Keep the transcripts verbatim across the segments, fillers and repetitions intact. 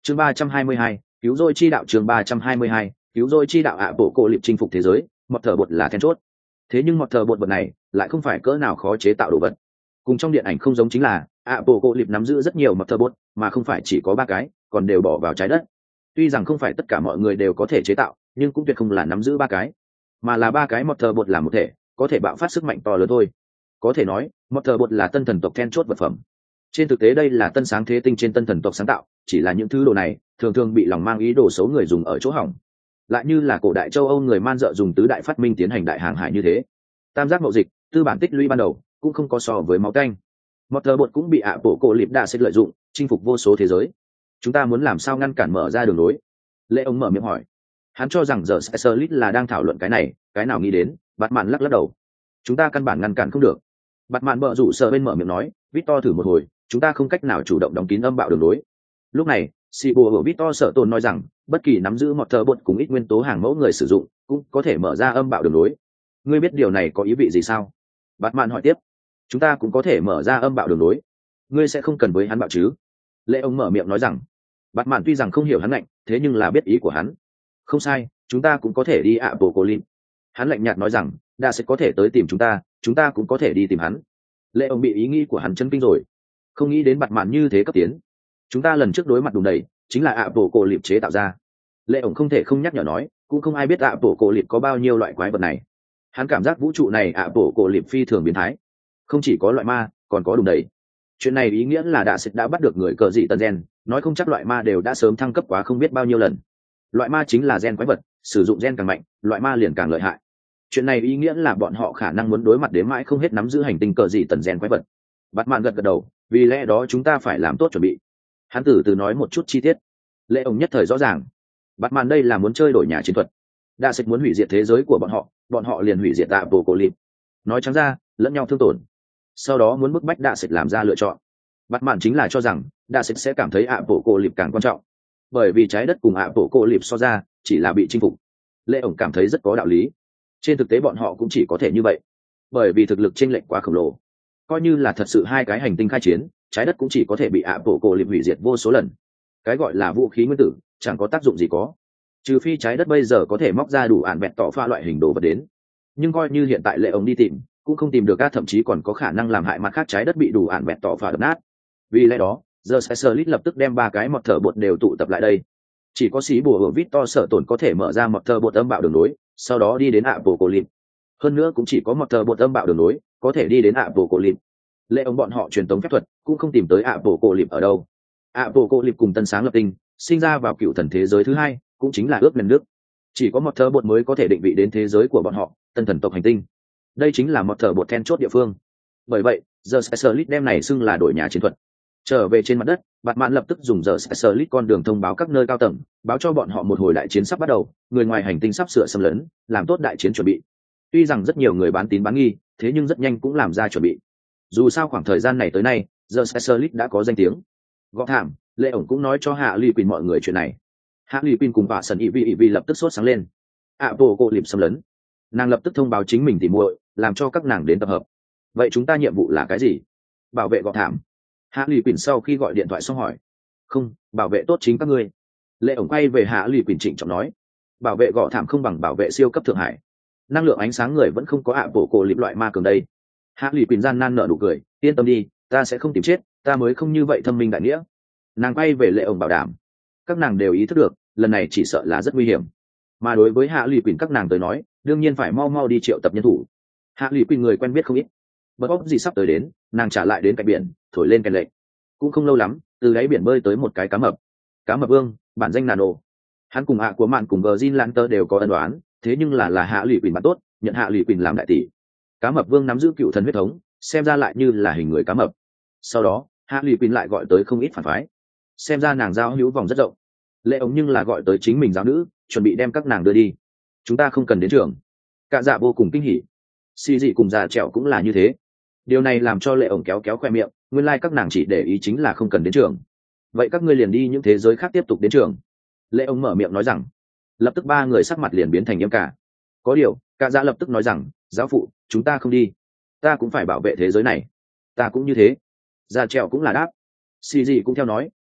chương ba trăm hai mươi hai, cứu rỗi chi đạo. chương ba trăm hai mươi hai, cứu rỗi chi đạo. ạ bộ cổ liệp chinh phục thế giới, mọt thờ bột là then chốt. Thế nhưng mọt thờ bột vật này lại không phải cỡ nào khó chế tạo đồ vật. Cùng trong điện ảnh không giống chính là ạ bộ cổ liệp nắm giữ rất nhiều mọt thờ bột, mà không phải chỉ có ba cái, còn đều bỏ vào trái đất. Tuy rằng không phải tất cả mọi người đều có thể chế tạo, nhưng cũng tuyệt không là nắm giữ ba cái, mà là ba cái mọt thờ bột là một thể, có thể bạo phát sức mạnh to lớn thôi. Có thể nói mọt thờ bột là tân thần tộc then chốt vật phẩm. Trên thực tế đây là tân sáng thế tinh trên tân thần tộc sáng tạo, chỉ là những thứ đồ này thường thường bị lòng mang ý đồ xấu người dùng ở chỗ hỏng, lại như là cổ đại châu Âu người man dợ dùng tứ đại phát minh tiến hành đại hàng hải như thế. Tam giác mậu dịch, tư bản tích lũy ban đầu cũng không có so với máu tanh. Một tờ bột cũng bị ạ bộ cổ liệp đa sẽ lợi dụng chinh phục vô số thế giới. Chúng ta muốn làm sao ngăn cản mở ra đường lối? Lệ ông mở miệng hỏi. Hắn cho rằng giờ Specialist là đang thảo luận cái này, cái nào nghĩ đến, Batman lắc lắc đầu. Chúng ta căn bản ngăn cản không được. Batman bợ rủ sợ bên mở miệng nói, Victor thử một hồi, chúng ta không cách nào chủ động đóng kín âm bạo đường lối. Lúc này, Sibo ở Victor sợ tồn nói rằng, bất kỳ nắm giữ một tờ bột cùng ít nguyên tố hàng mẫu người sử dụng, cũng có thể mở ra âm bạo đường lối. Ngươi biết điều này có ý vị gì sao? Batman hỏi tiếp. Chúng ta cũng có thể mở ra âm bạo đường lối. Ngươi sẽ không cần với hắn bạo chứ? Lệ ông mở miệng nói rằng. Batman tuy rằng không hiểu hắn lạnh, thế nhưng là biết ý của hắn. Không sai, chúng ta cũng có thể đi ạ bộ cô linh. Hắn lạnh nhạt nói rằng, đã sẽ có thể tới tìm chúng ta, chúng ta cũng có thể đi tìm hắn. Lệ ông bị ý nghĩ của hắn chấn kinh rồi, không nghĩ đến Batman như thế cấp tiến. Chúng ta lần trước đối mặt đùng đầy chính là ạ bộ cổ liệp chế tạo ra. Lệ ông không thể không nhắc nhở nói, cũng không ai biết ạ bộ cổ liệp có bao nhiêu loại quái vật này. Hắn cảm giác vũ trụ này ạ bộ cổ liệp phi thường biến thái, không chỉ có loại ma, còn có đùng đầy. Chuyện này ý nghĩa là đã đã bắt được người cờ dị tần gen, nói không chắc loại ma đều đã sớm thăng cấp quá không biết bao nhiêu lần. Loại ma chính là gen quái vật, sử dụng gen càng mạnh, loại ma liền càng lợi hại. Chuyện này ý nghĩa là bọn họ khả năng muốn đối mặt đến mãi không hết nắm giữ hành tinh cờ dị tần gen quái vật. Batman gật gật đầu, vì lẽ đó chúng ta phải làm tốt chuẩn bị. Hắn từ từ nói một chút chi tiết. Lệ ông nhất thời rõ ràng. Batman đây là muốn chơi đổi nhà chiến thuật. Đã sẽ muốn hủy diệt thế giới của bọn họ, bọn họ liền hủy diệt tạ bộ cổ liệp. Nói trắng ra, lẫn nhau thương tổn. Sau đó muốn bức bách Đạ Sệt làm ra lựa chọn. Batman chính là cho rằng Đạ Sệt sẽ cảm thấy ạ bộ cổ liệp càng quan trọng, bởi vì trái đất cùng ạ bộ cổ liệp so ra chỉ là bị chinh phục. Lệ ổng cảm thấy rất có đạo lý. Trên thực tế bọn họ cũng chỉ có thể như vậy, bởi vì thực lực chênh lệch quá khổng lồ. Coi như là thật sự hai cái hành tinh khai chiến, trái đất cũng chỉ có thể bị ạ bộ cổ liệp hủy diệt vô số lần. Cái gọi là vũ khí nguyên tử chẳng có tác dụng gì có, trừ phi trái đất bây giờ có thể móc ra đủ ản bẹt tỏ pha loại hình đồ vật đến. Nhưng coi như hiện tại Lệ ổng đi tìm cũng không tìm được, các thậm chí còn có khả năng làm hại mặt khác trái đất bị đủ ản bẹt tỏ pha đập nát. Vì lẽ đó giờ Specialist lập tức đem ba cái mọt thở bột đều tụ tập lại đây. Chỉ có xí bùa ở Victor sở tổn có thể mở ra mọt thở bột âm bạo đường nối, sau đó đi đến ạ bộ cổ liệp. Hơn nữa cũng chỉ có mọt thở bột âm bạo đường nối có thể đi đến ạ bộ cổ liệp. Lệ ông bọn họ truyền tống phép thuật cũng không tìm tới ạ bộ cổ liệp ở đâu. ạ bộ cổ liệp cùng tân sáng lập tinh sinh ra vào cựu thần thế giới thứ hai, cũng chính là ước lần nước. Chỉ có mọt thở bột mới có thể định vị đến thế giới của bọn họ, tân thần tộc hành tinh. Đây chính là mọt thở bột then chốt địa phương. Bởi vậy giờ Specialist đem này xưng là đổi nhà chiến thuật. Trở về trên mặt đất, Batman lập tức dùng giờ Specialist con đường thông báo các nơi cao tầng, báo cho bọn họ một hồi đại chiến sắp bắt đầu, người ngoài hành tinh sắp sửa xâm lấn, làm tốt đại chiến chuẩn bị. Tuy rằng rất nhiều người bán tín bán nghi, thế nhưng rất nhanh cũng làm ra chuẩn bị. Dù sao khoảng thời gian này tới nay, giờ Specialist đã có danh tiếng. Gõ thảm, Lệ ổng cũng nói cho Hạ Ly Quỳnh mọi người chuyện này. Hạ Ly Quỳnh cùng bà Sần Ivy Ivy lập tức sốt sáng lên. ạ bộ cổ liệp xâm lấn. Nàng lập tức thông báo chính mình tìm muội, làm cho các nàng đến tập hợp. Vậy chúng ta nhiệm vụ là cái gì? Bảo vệ Gõ thảm. Hạ Lì Quỳnh sau khi gọi điện thoại xong hỏi. Không, bảo vệ tốt chính các ngươi. Lệ ổng quay về Hạ Lì Quỳnh trịnh trọng nói. Bảo vệ Gõ thảm không bằng bảo vệ siêu cấp thượng hải. Năng lượng ánh sáng người vẫn không có ạ bộ cổ liệp loại ma cường đây. Hạ Lì Quỳnh gian nan nở nụ cười, yên tâm đi, ta sẽ không tìm chết, ta mới không như vậy thâm minh đại nghĩa. Nàng quay về Lệ ổng bảo đảm. Các nàng đều ý thức được, lần này chỉ sợ là rất nguy hiểm. Mà đối với Hạ Lì Quỳnh các nàng tới nói, đương nhiên phải mau mau đi triệu tập nhân thủ. Hạ Lì Quỳnh người quen biết không ít. Bất óc gì sắp tới đến, nàng trả lại đến cạnh biển, thổi lên kèn lệnh. Cũng không lâu lắm, từ đáy biển bơi tới một cái cá mập. Cá mập vương, bản danh Nano. Hắn cùng hạ của mạn cùng Virgin Lanter đều có ân đoán, thế nhưng là là Hạ Lì Quỳnh bạn tốt, nhận Hạ Lì Quỳnh làm đại tỷ. Cá mập vương nắm giữ cựu thần huyết thống, xem ra lại như là hình người cá mập. Sau đó, Hạ Lì Quỳnh lại gọi tới không ít phản phái, xem ra nàng giao hữu vòng rất rộng. Lệ ống nhưng là gọi tới chính mình giáo nữ, chuẩn bị đem các nàng đưa đi. Chúng ta không cần đến trường. Cả dạ vô cùng kinh hỉ. Xì dị cùng già trẹo cũng là như thế. Điều này làm cho Lệ ổng kéo kéo khoe miệng, nguyên lai like các nàng chỉ để ý chính là không cần đến trường. Vậy các ngươi liền đi những thế giới khác tiếp tục đến trường. Lệ ổng mở miệng nói rằng. Lập tức ba người sắc mặt liền biến thành nghiêm cả. Có điều, cả dạ lập tức nói rằng, giáo phụ, chúng ta không đi. Ta cũng phải bảo vệ thế giới này. Ta cũng như thế. Già trẹo cũng là đáp. Xì dị cũng theo nói,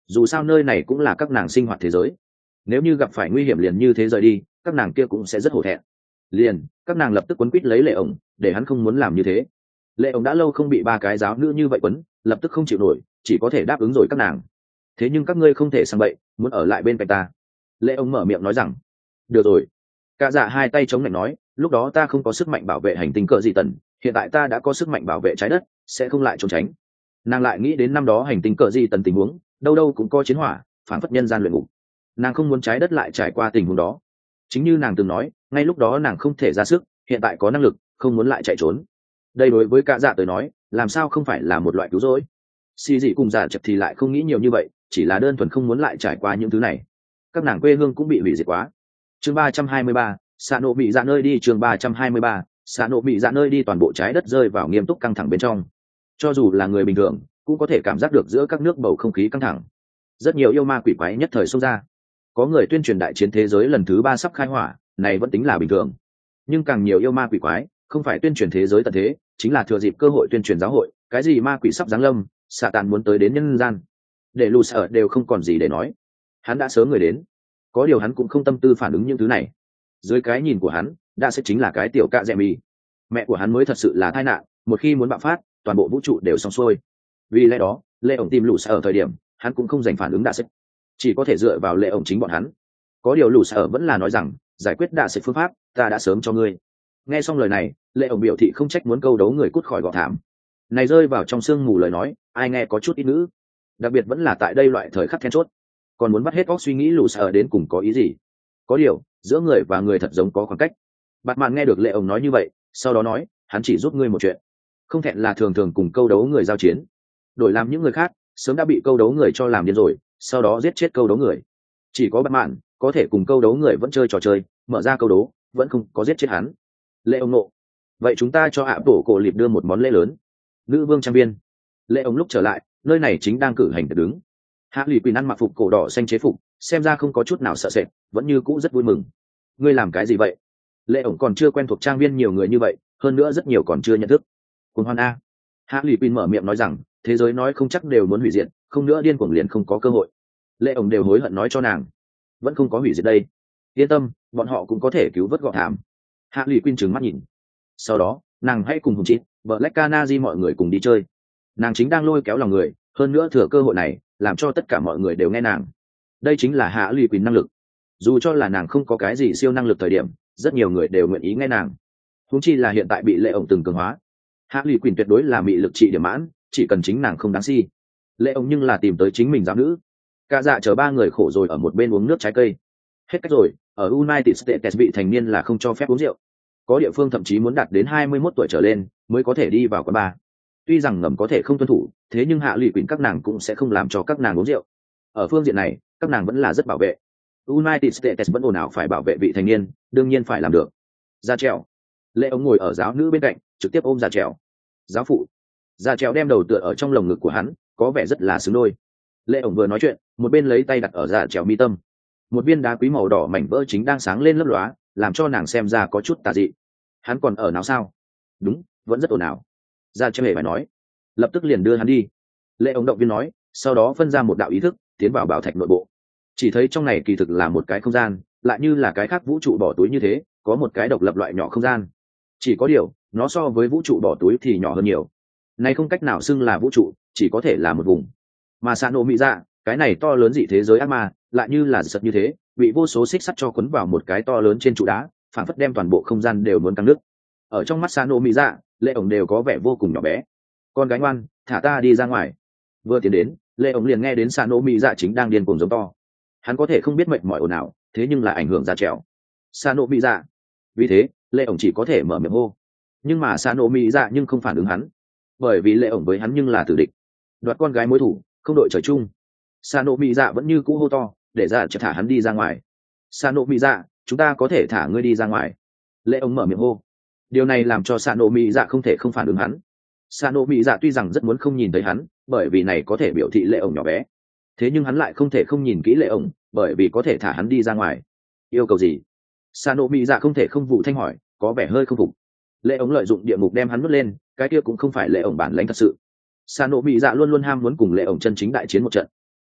dù sao nơi này cũng là các nàng sinh hoạt thế giới, nếu như gặp phải nguy hiểm liền như thế rời đi, các nàng kia cũng sẽ rất hổ thẹn. Liền các nàng lập tức quấn quýt lấy lệ ổng, để hắn không muốn làm như thế. Lệ ổng đã lâu không bị ba cái giáo nữ như vậy quấn, lập tức không chịu nổi, chỉ có thể đáp ứng rồi các nàng. Thế nhưng các ngươi không thể sang bậy, muốn ở lại bên cạnh ta. Lệ ổng mở miệng nói rằng, được rồi. Cả dạ hai tay chống lạnh nói, lúc đó ta không có sức mạnh bảo vệ hành tinh cờ dị tần, hiện tại ta đã có sức mạnh bảo vệ trái đất, sẽ không lại trốn tránh. Nàng lại nghĩ đến năm đó hành tinh cờ dị tần tình huống, đâu đâu cũng có chiến hỏa, phản phất nhân gian luyện ngục. Nàng không muốn trái đất lại trải qua tình huống đó. Chính như nàng từng nói, ngay lúc đó nàng không thể ra sức, hiện tại có năng lực, không muốn lại chạy trốn. Đây đối với cả dạ tới nói, làm sao không phải là một loại cứu rỗi. Xì dị cùng giả chật thì lại không nghĩ nhiều như vậy, chỉ là đơn thuần không muốn lại trải qua những thứ này. Các nàng quê hương cũng bị hủy diệt quá. Chương ba trăm hai mươi ba, xạ nộ bị dạ nơi đi. Chương ba trăm hai mươi ba, xạ nộ bị dạ nơi đi. Toàn bộ trái đất rơi vào nghiêm túc căng thẳng bên trong. Cho dù là người bình thường cũng có thể cảm giác được giữa các nước bầu không khí căng thẳng. Rất nhiều yêu ma quỷ quái nhất thời xông ra. Có người tuyên truyền đại chiến thế giới lần thứ ba sắp khai hỏa, này vẫn tính là bình thường. Nhưng càng nhiều yêu ma quỷ quái không phải tuyên truyền thế giới tận thế, chính là thừa dịp cơ hội tuyên truyền giáo hội, cái gì ma quỷ sắp giáng lâm, xạ tàn muốn tới đến nhân gian, để lù sợ đều không còn gì để nói. Hắn đã sớm người đến, có điều hắn cũng không tâm tư phản ứng những thứ này. Dưới cái nhìn của hắn, đã sẽ chính là cái tiểu cạ dẹ mì. Mẹ của hắn mới thật sự là tai nạn, một khi muốn bạo phát, toàn bộ vũ trụ đều xong xuôi. Vì lẽ đó, lệ ổng tìm lù sợ ở thời điểm, hắn cũng không dành phản ứng đã sẽ, chỉ có thể dựa vào lệ ổng chính bọn hắn. Có điều lù sợ vẫn là nói rằng, giải quyết đã sẽ phương pháp, ta đã sớm cho ngươi. Nghe xong lời này, lệ ổng biểu thị không trách muốn câu đấu người cút khỏi gò thảm. Này rơi vào trong sương mù lời nói, ai nghe có chút ít ngữ, đặc biệt vẫn là tại đây loại thời khắc then chốt, còn muốn bắt hết óc suy nghĩ lù sợ đến cùng có ý gì. Có điều giữa người và người thật giống có khoảng cách. Bạt mạn nghe được lệ ổng nói như vậy, sau đó nói, hắn chỉ giúp ngươi một chuyện, không thẹn là thường thường cùng câu đấu người giao chiến, đổi làm những người khác sớm đã bị câu đấu người cho làm điên rồi, sau đó giết chết câu đấu người. Chỉ có bạt mạn có thể cùng câu đấu người vẫn chơi trò chơi, mở ra câu đấu vẫn không có giết chết hắn. Lệ ổng nộ, vậy chúng ta cho ạ tổ cổ liệp đưa một món lễ lớn. Nữ vương trang viên. Lệ ổng lúc trở lại, nơi này chính đang cử hành tiệc đứng. Hạ lì quỳnh ăn mặc phục cổ đỏ xanh chế phục, xem ra không có chút nào sợ sệt, vẫn như cũ rất vui mừng. Ngươi làm cái gì vậy? Lệ ổng còn chưa quen thuộc trang viên nhiều người như vậy, hơn nữa rất nhiều còn chưa nhận thức. Cùng hoan a. Hạ lì quỳnh mở miệng nói rằng, thế giới nói không chắc đều muốn hủy diệt, không nữa điên cuồng liền không có cơ hội. Lệ ổng đều hối hận nói cho nàng, vẫn không có hủy diệt đây. Yên tâm, bọn họ cũng có thể cứu vớt gọ thảm. Hạ lì quỳnh trừng mắt nhìn. Sau đó, nàng hãy cùng hùng chít, Black Canary mọi người cùng đi chơi. Nàng chính đang lôi kéo lòng người, hơn nữa thừa cơ hội này làm cho tất cả mọi người đều nghe nàng. Đây chính là Hạ lì quỳnh năng lực. Dù cho là nàng không có cái gì siêu năng lực thời điểm, rất nhiều người đều nguyện ý nghe nàng. Huống chi là hiện tại bị lệ ổng từng cường hóa. Hạ lì quỳnh tuyệt đối là mị lực trị điểm mãn, chỉ cần chính nàng không đáng si. Lệ ổng nhưng là tìm tới chính mình giáo nữ. Cả dạ chờ ba người khổ rồi ở một bên uống nước trái cây. Hết cách rồi, ở United States vị thành niên là không cho phép uống rượu. Có địa phương thậm chí muốn đạt đến hai mươi mốt tuổi trở lên mới có thể đi vào quán bar. Tuy rằng ngầm có thể không tuân thủ, thế nhưng Hạ lì quỳnh các nàng cũng sẽ không làm cho các nàng uống rượu. Ở phương diện này, các nàng vẫn là rất bảo vệ. United States vẫn ồn ào phải bảo vệ vị thành niên, đương nhiên phải làm được. Ra trèo. Lệ ổng ngồi ở giáo nữ bên cạnh, trực tiếp ôm ra trèo. Giáo phụ. Ra trèo đem đầu tựa ở trong lồng ngực của hắn, có vẻ rất là xứng đôi. Lệ ổng vừa nói chuyện, một bên lấy tay đặt ở dạ trèo mi tâm. Một viên đá quý màu đỏ mảnh vỡ chính đang sáng lên lấp lóa, làm cho nàng xem ra có chút tà dị. Hắn còn ở nào sao? Đúng, vẫn rất ồn ào. Ra trèo hề phải nói, lập tức liền đưa hắn đi. Lệ ổng động viên nói, sau đó phân ra một đạo ý thức tiến vào bảo thạch nội bộ. Chỉ thấy trong này kỳ thực là một cái không gian, lại như là cái khác vũ trụ bỏ túi như thế, có một cái độc lập loại nhỏ không gian. Chỉ có điều, nó so với vũ trụ bỏ túi thì nhỏ hơn nhiều. Này không cách nào xưng là vũ trụ, chỉ có thể là một vùng. Mà Sạ Nổ Mị Dạ, cái này to lớn dị thế giới ác ma, lại như là giật như thế, bị vô số xích sắt cho quấn vào một cái to lớn trên trụ đá, phản phất đem toàn bộ không gian đều muốn căng nứt. Ở trong mắt Sạ Nổ Mị Dạ, Lệ ổng đều có vẻ vô cùng nhỏ bé. Con gái ngoan, thả ta đi ra ngoài. Vừa tiến đến, Lệ ổng liền nghe đến Sạ Nổ Mị Dạ chính đang điên cuồng giống to. Hắn có thể không biết mệt mỏi ồn ào, thế nhưng là ảnh hưởng ra trèo. Sạ Nổ Mị Dạ. Vì thế, Lệ ổng chỉ có thể mở miệng hô. Nhưng mà Sạ Nổ Mị Dạ nhưng không phản ứng hắn, bởi vì Lệ ổng với hắn nhưng là tử địch. Đoạt con gái mối thủ, không đội trời chung. Sạ Nổ Mị Dạ vẫn như cũ hô to, để ra chợt thả hắn đi ra ngoài. Sạ Nổ Mị Dạ, chúng ta có thể thả ngươi đi ra ngoài. Lệ ổng mở miệng hô. Điều này làm cho Sạ Nổ Mị Dạ không thể không phản ứng hắn. Sạ Nổ Mị Dạ tuy rằng rất muốn không nhìn thấy hắn, bởi vì này có thể biểu thị Lệ ổng nhỏ bé. Thế nhưng hắn lại không thể không nhìn kỹ Lệ ổng, bởi vì có thể thả hắn đi ra ngoài. Yêu cầu gì? Sạ Nổ Mị Dạ không thể không vụ thanh hỏi, có vẻ hơi không phục. Lệ ổng lợi dụng địa ngục đem hắn nuốt lên, cái kia cũng không phải Lệ ổng bản lãnh thật sự. Sạ Nổ Mị Dạ luôn luôn ham muốn cùng Lệ ổng chân chính đại chiến một trận.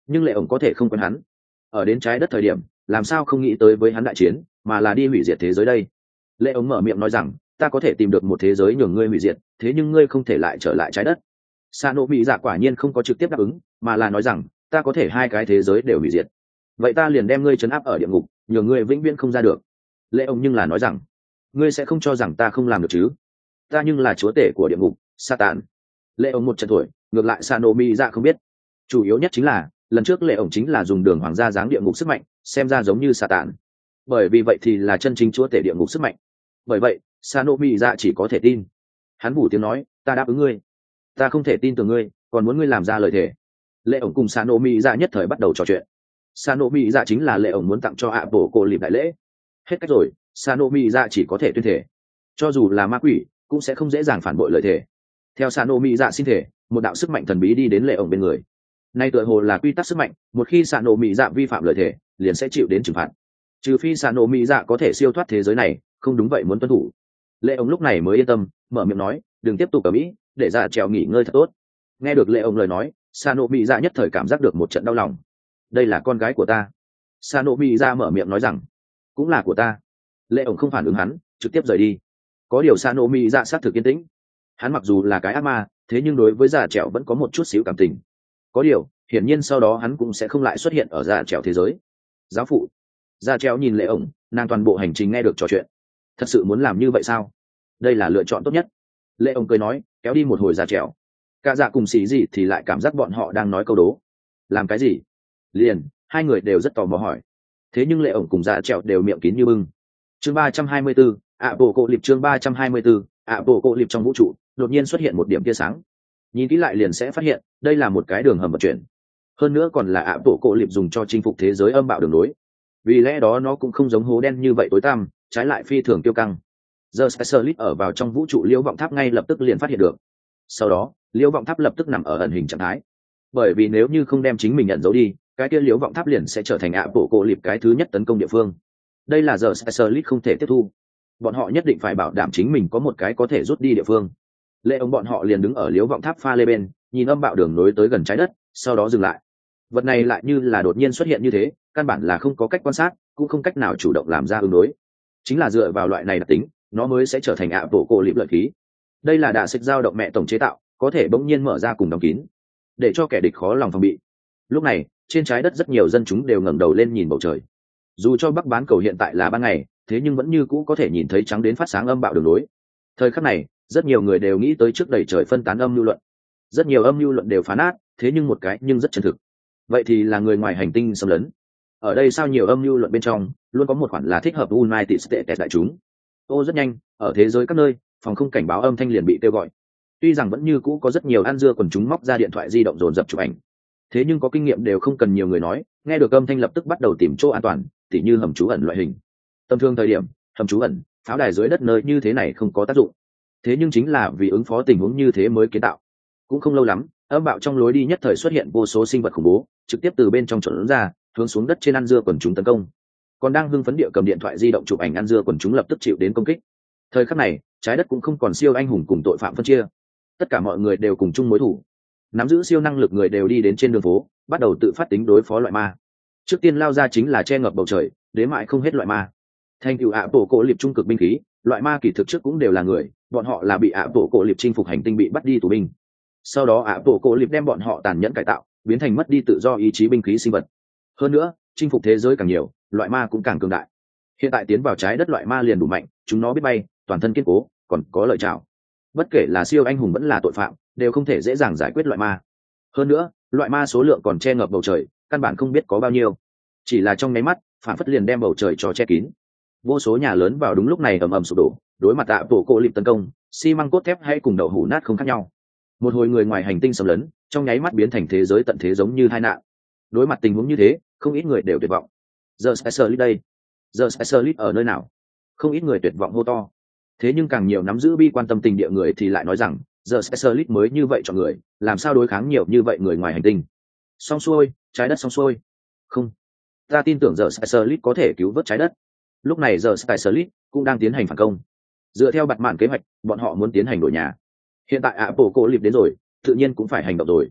nhưng lệ ổng có thể không quen hắn. Ở đến trái đất thời điểm làm sao không nghĩ tới với hắn đại chiến, mà là đi hủy diệt thế giới đây. Lệ ổng mở miệng nói rằng, ta có thể tìm được một thế giới nhường ngươi hủy diệt, thế nhưng ngươi không thể lại trở lại trái đất. Sa nổ mỹ dạ quả nhiên không có trực tiếp đáp ứng, mà là nói rằng, ta có thể hai cái thế giới đều hủy diệt, vậy ta liền đem ngươi trấn áp ở địa ngục, nhường ngươi vĩnh viễn không ra được. Lệ ổng nhưng là nói rằng, ngươi sẽ không cho rằng ta không làm được chứ? Ta nhưng là chúa tể của địa ngục, Satan. Lệ ổng một trận tuổi, ngược lại Sa nổ mỹ dạ không biết. Chủ yếu nhất chính là lần trước lệ ổng chính là dùng đường hoàng gia dáng địa ngục sức mạnh, xem ra giống như Satan. Bởi vì vậy thì là chân chính chúa tể địa ngục sức mạnh. Bởi vậy Sa nổ mỹ dạ chỉ có thể tin. Hắn bù tiếng nói, ta đáp ứng ngươi. Ta không thể tin tưởng ngươi, còn muốn ngươi làm ra lời thề. Lệ ổng cùng Sa nổ mỹ dạ nhất thời bắt đầu trò chuyện. Sa nổ mỹ dạ chính là lệ ổng muốn tặng cho ạ bộ cổ lịp đại lễ. Hết cách rồi, Sa nổ mỹ dạ chỉ có thể tuyên thể, cho dù là ma quỷ cũng sẽ không dễ dàng phản bội lời thề. Theo Sa nổ mỹ dạ xin thể, một đạo sức mạnh thần bí đi đến lệ ổng bên người. Nay tựa hồ là quy tắc sức mạnh, một khi Sa nổ mỹ dạ vi phạm lời thề liền sẽ chịu đến trừng phạt, trừ phi Sa nổ mỹ dạ có thể siêu thoát thế giới này, không đúng vậy muốn tuân thủ. Lệ ổng lúc này mới yên tâm, mở miệng nói, đừng tiếp tục ở mỹ, để dạ trèo nghỉ ngơi thật tốt. Nghe được lệ ổng lời nói, Sa nổ mỹ dạ nhất thời cảm giác được một trận đau lòng. Đây là con gái của ta. Sa nổ mỹ dạ mở miệng nói rằng, cũng là của ta. Lệ ổng không phản ứng hắn, trực tiếp rời đi. Có điều Sa nổ mỹ dạ sát thực yên tĩnh. Hắn mặc dù là cái ác ma, thế nhưng đối với dạ trèo vẫn có một chút xíu cảm tình. Có điều hiển nhiên sau đó hắn cũng sẽ không lại xuất hiện ở dạ trèo thế giới. Giáo phụ. Dạ trèo nhìn lệ ổng, nàng toàn bộ hành trình nghe được trò chuyện. Thật sự muốn làm như vậy sao? Đây là lựa chọn tốt nhất. Lệ ổng cười nói, kéo đi một hồi dạ trèo. Cả dạ cùng xì gì thì lại cảm giác bọn họ đang nói câu đố. Làm cái gì? Liền hai người đều rất tò mò hỏi. Thế nhưng lệ ổng cùng dạ trèo đều miệng kín như bưng. Chương ba trăm hai mươi bốn, ạ bộ cộ liệp. Chương ba trăm hai mươi bốn, ạ bộ cộ liệp. Trong vũ trụ đột nhiên xuất hiện một điểm tia sáng. Nhìn kỹ lại liền sẽ phát hiện đây là một cái đường hầm vận chuyển, hơn nữa còn là ạ bộ cộ liệp dùng cho chinh phục thế giới âm bạo đường nối. Vì lẽ đó nó cũng không giống hố đen như vậy tối tăm, trái lại phi thường tiêu căng. The Specialist ở vào trong vũ trụ liễu vọng tháp ngay lập tức liền phát hiện được. Sau đó liễu vọng tháp lập tức nằm ở ẩn hình trạng thái, bởi vì nếu như không đem chính mình nhận dấu đi, cái kia liễu vọng tháp liền sẽ trở thành ạ bộ cộ liệp cái thứ nhất tấn công địa phương. Đây là The Specialist không thể tiếp thu, bọn họ nhất định phải bảo đảm chính mình có một cái có thể rút đi địa phương. Lệ ông bọn họ liền đứng ở liễu vọng tháp pha lê bên, nhìn âm bạo đường nối tới gần trái đất, sau đó dừng lại. Vật này lại như là đột nhiên xuất hiện như thế, căn bản là không có cách quan sát, cũng không cách nào chủ động làm ra ứng đối. Chính là dựa vào loại này đặc tính, nó mới sẽ trở thành ạ bộ cổ liệp lợi khí. Đây là đạ xích dao động mẹ tổng chế tạo, có thể bỗng nhiên mở ra cùng đóng kín, để cho kẻ địch khó lòng phòng bị. Lúc này trên trái đất rất nhiều dân chúng đều ngẩng đầu lên nhìn bầu trời. Dù cho bắc bán cầu hiện tại là ban ngày, thế nhưng vẫn như cũ có thể nhìn thấy trắng đến phát sáng âm bạo đường nối. Thời khắc này rất nhiều người đều nghĩ tới trước đầy trời phân tán âm lưu luận. Rất nhiều âm lưu luận đều phá nát, thế nhưng một cái nhưng rất chân thực. Vậy thì là người ngoài hành tinh xâm lấn. Ở đây sao nhiều âm lưu luận bên trong luôn có một khoản là thích hợp United States đại chúng. Ô rất nhanh, ở thế giới các nơi, phòng không cảnh báo âm thanh liền bị kêu gọi. Tuy rằng vẫn như cũ có rất nhiều ăn dưa quần chúng móc ra điện thoại di động dồn dập chụp ảnh, thế nhưng có kinh nghiệm đều không cần nhiều người nói, nghe được âm thanh lập tức bắt đầu tìm chỗ an toàn, tỉ như hầm trú ẩn loại hình. Tầm thường thời điểm, hầm trú ẩn, pháo đài dưới đất nơi như thế này không có tác dụng. Thế nhưng chính là vì ứng phó tình huống như thế mới kiến tạo. Cũng không lâu lắm, âm bạo trong lối đi nhất thời xuất hiện vô số sinh vật khủng bố, trực tiếp từ bên trong trộn ra, hướng xuống đất trên ăn dưa quần chúng tấn công. Còn đang hưng phấn địa cầm điện thoại di động chụp ảnh ăn dưa quần chúng lập tức chịu đến công kích. Thời khắc này, trái đất cũng không còn siêu anh hùng cùng tội phạm phân chia, tất cả mọi người đều cùng chung mối thù. Nắm giữ siêu năng lực người đều đi đến trên đường phố, bắt đầu tự phát tính đối phó loại ma. Trước tiên lao ra chính là che ngập bầu trời, đến mãi không hết loại ma. Thành tựu ạ bộ cổ liệp trung cực binh khí, loại ma kỳ thực trước cũng đều là người, bọn họ là bị ạ bộ cổ liệp chinh phục hành tinh bị bắt đi tù binh. Sau đó ạ bộ cổ liệp đem bọn họ tàn nhẫn cải tạo, biến thành mất đi tự do ý chí binh khí sinh vật. Hơn nữa, chinh phục thế giới càng nhiều, loại ma cũng càng cường đại. Hiện tại tiến vào trái đất loại ma liền đủ mạnh, chúng nó biết bay, toàn thân kiên cố, còn có lợi chảo. Bất kể là siêu anh hùng vẫn là tội phạm, đều không thể dễ dàng giải quyết loại ma. Hơn nữa, loại ma số lượng còn che ngập bầu trời, căn bản không biết có bao nhiêu. Chỉ là trong nháy mắt, phản phất liền đem bầu trời cho che kín. Vô số nhà lớn vào đúng lúc này ầm ầm sụp đổ, đối mặt ạ bộ cổ liệp tấn công, xi măng cốt thép hay cùng đậu hũ nát không khác nhau. Một hồi người ngoài hành tinh xâm lấn, trong nháy mắt biến thành thế giới tận thế giống như tai nạn. Đối mặt tình huống như thế, không ít người đều tuyệt vọng. The Specialist đây, The Specialist ở nơi nào? Không ít người tuyệt vọng hô to. Thế nhưng càng nhiều nắm giữ bi quan tâm tình địa người thì lại nói rằng, The Specialist mới như vậy chọn người, làm sao đối kháng nhiều như vậy người ngoài hành tinh? Xong xuôi, trái đất xong xuôi. Không, ta tin tưởng The Specialist có thể cứu vớt trái đất. Lúc này The Specialist cũng đang tiến hành phản công. Dựa theo bặt mạn kế hoạch, bọn họ muốn tiến hành đổi nhà. Hiện tại ạ bộ cổ liệp đến rồi, tự nhiên cũng phải hành động rồi.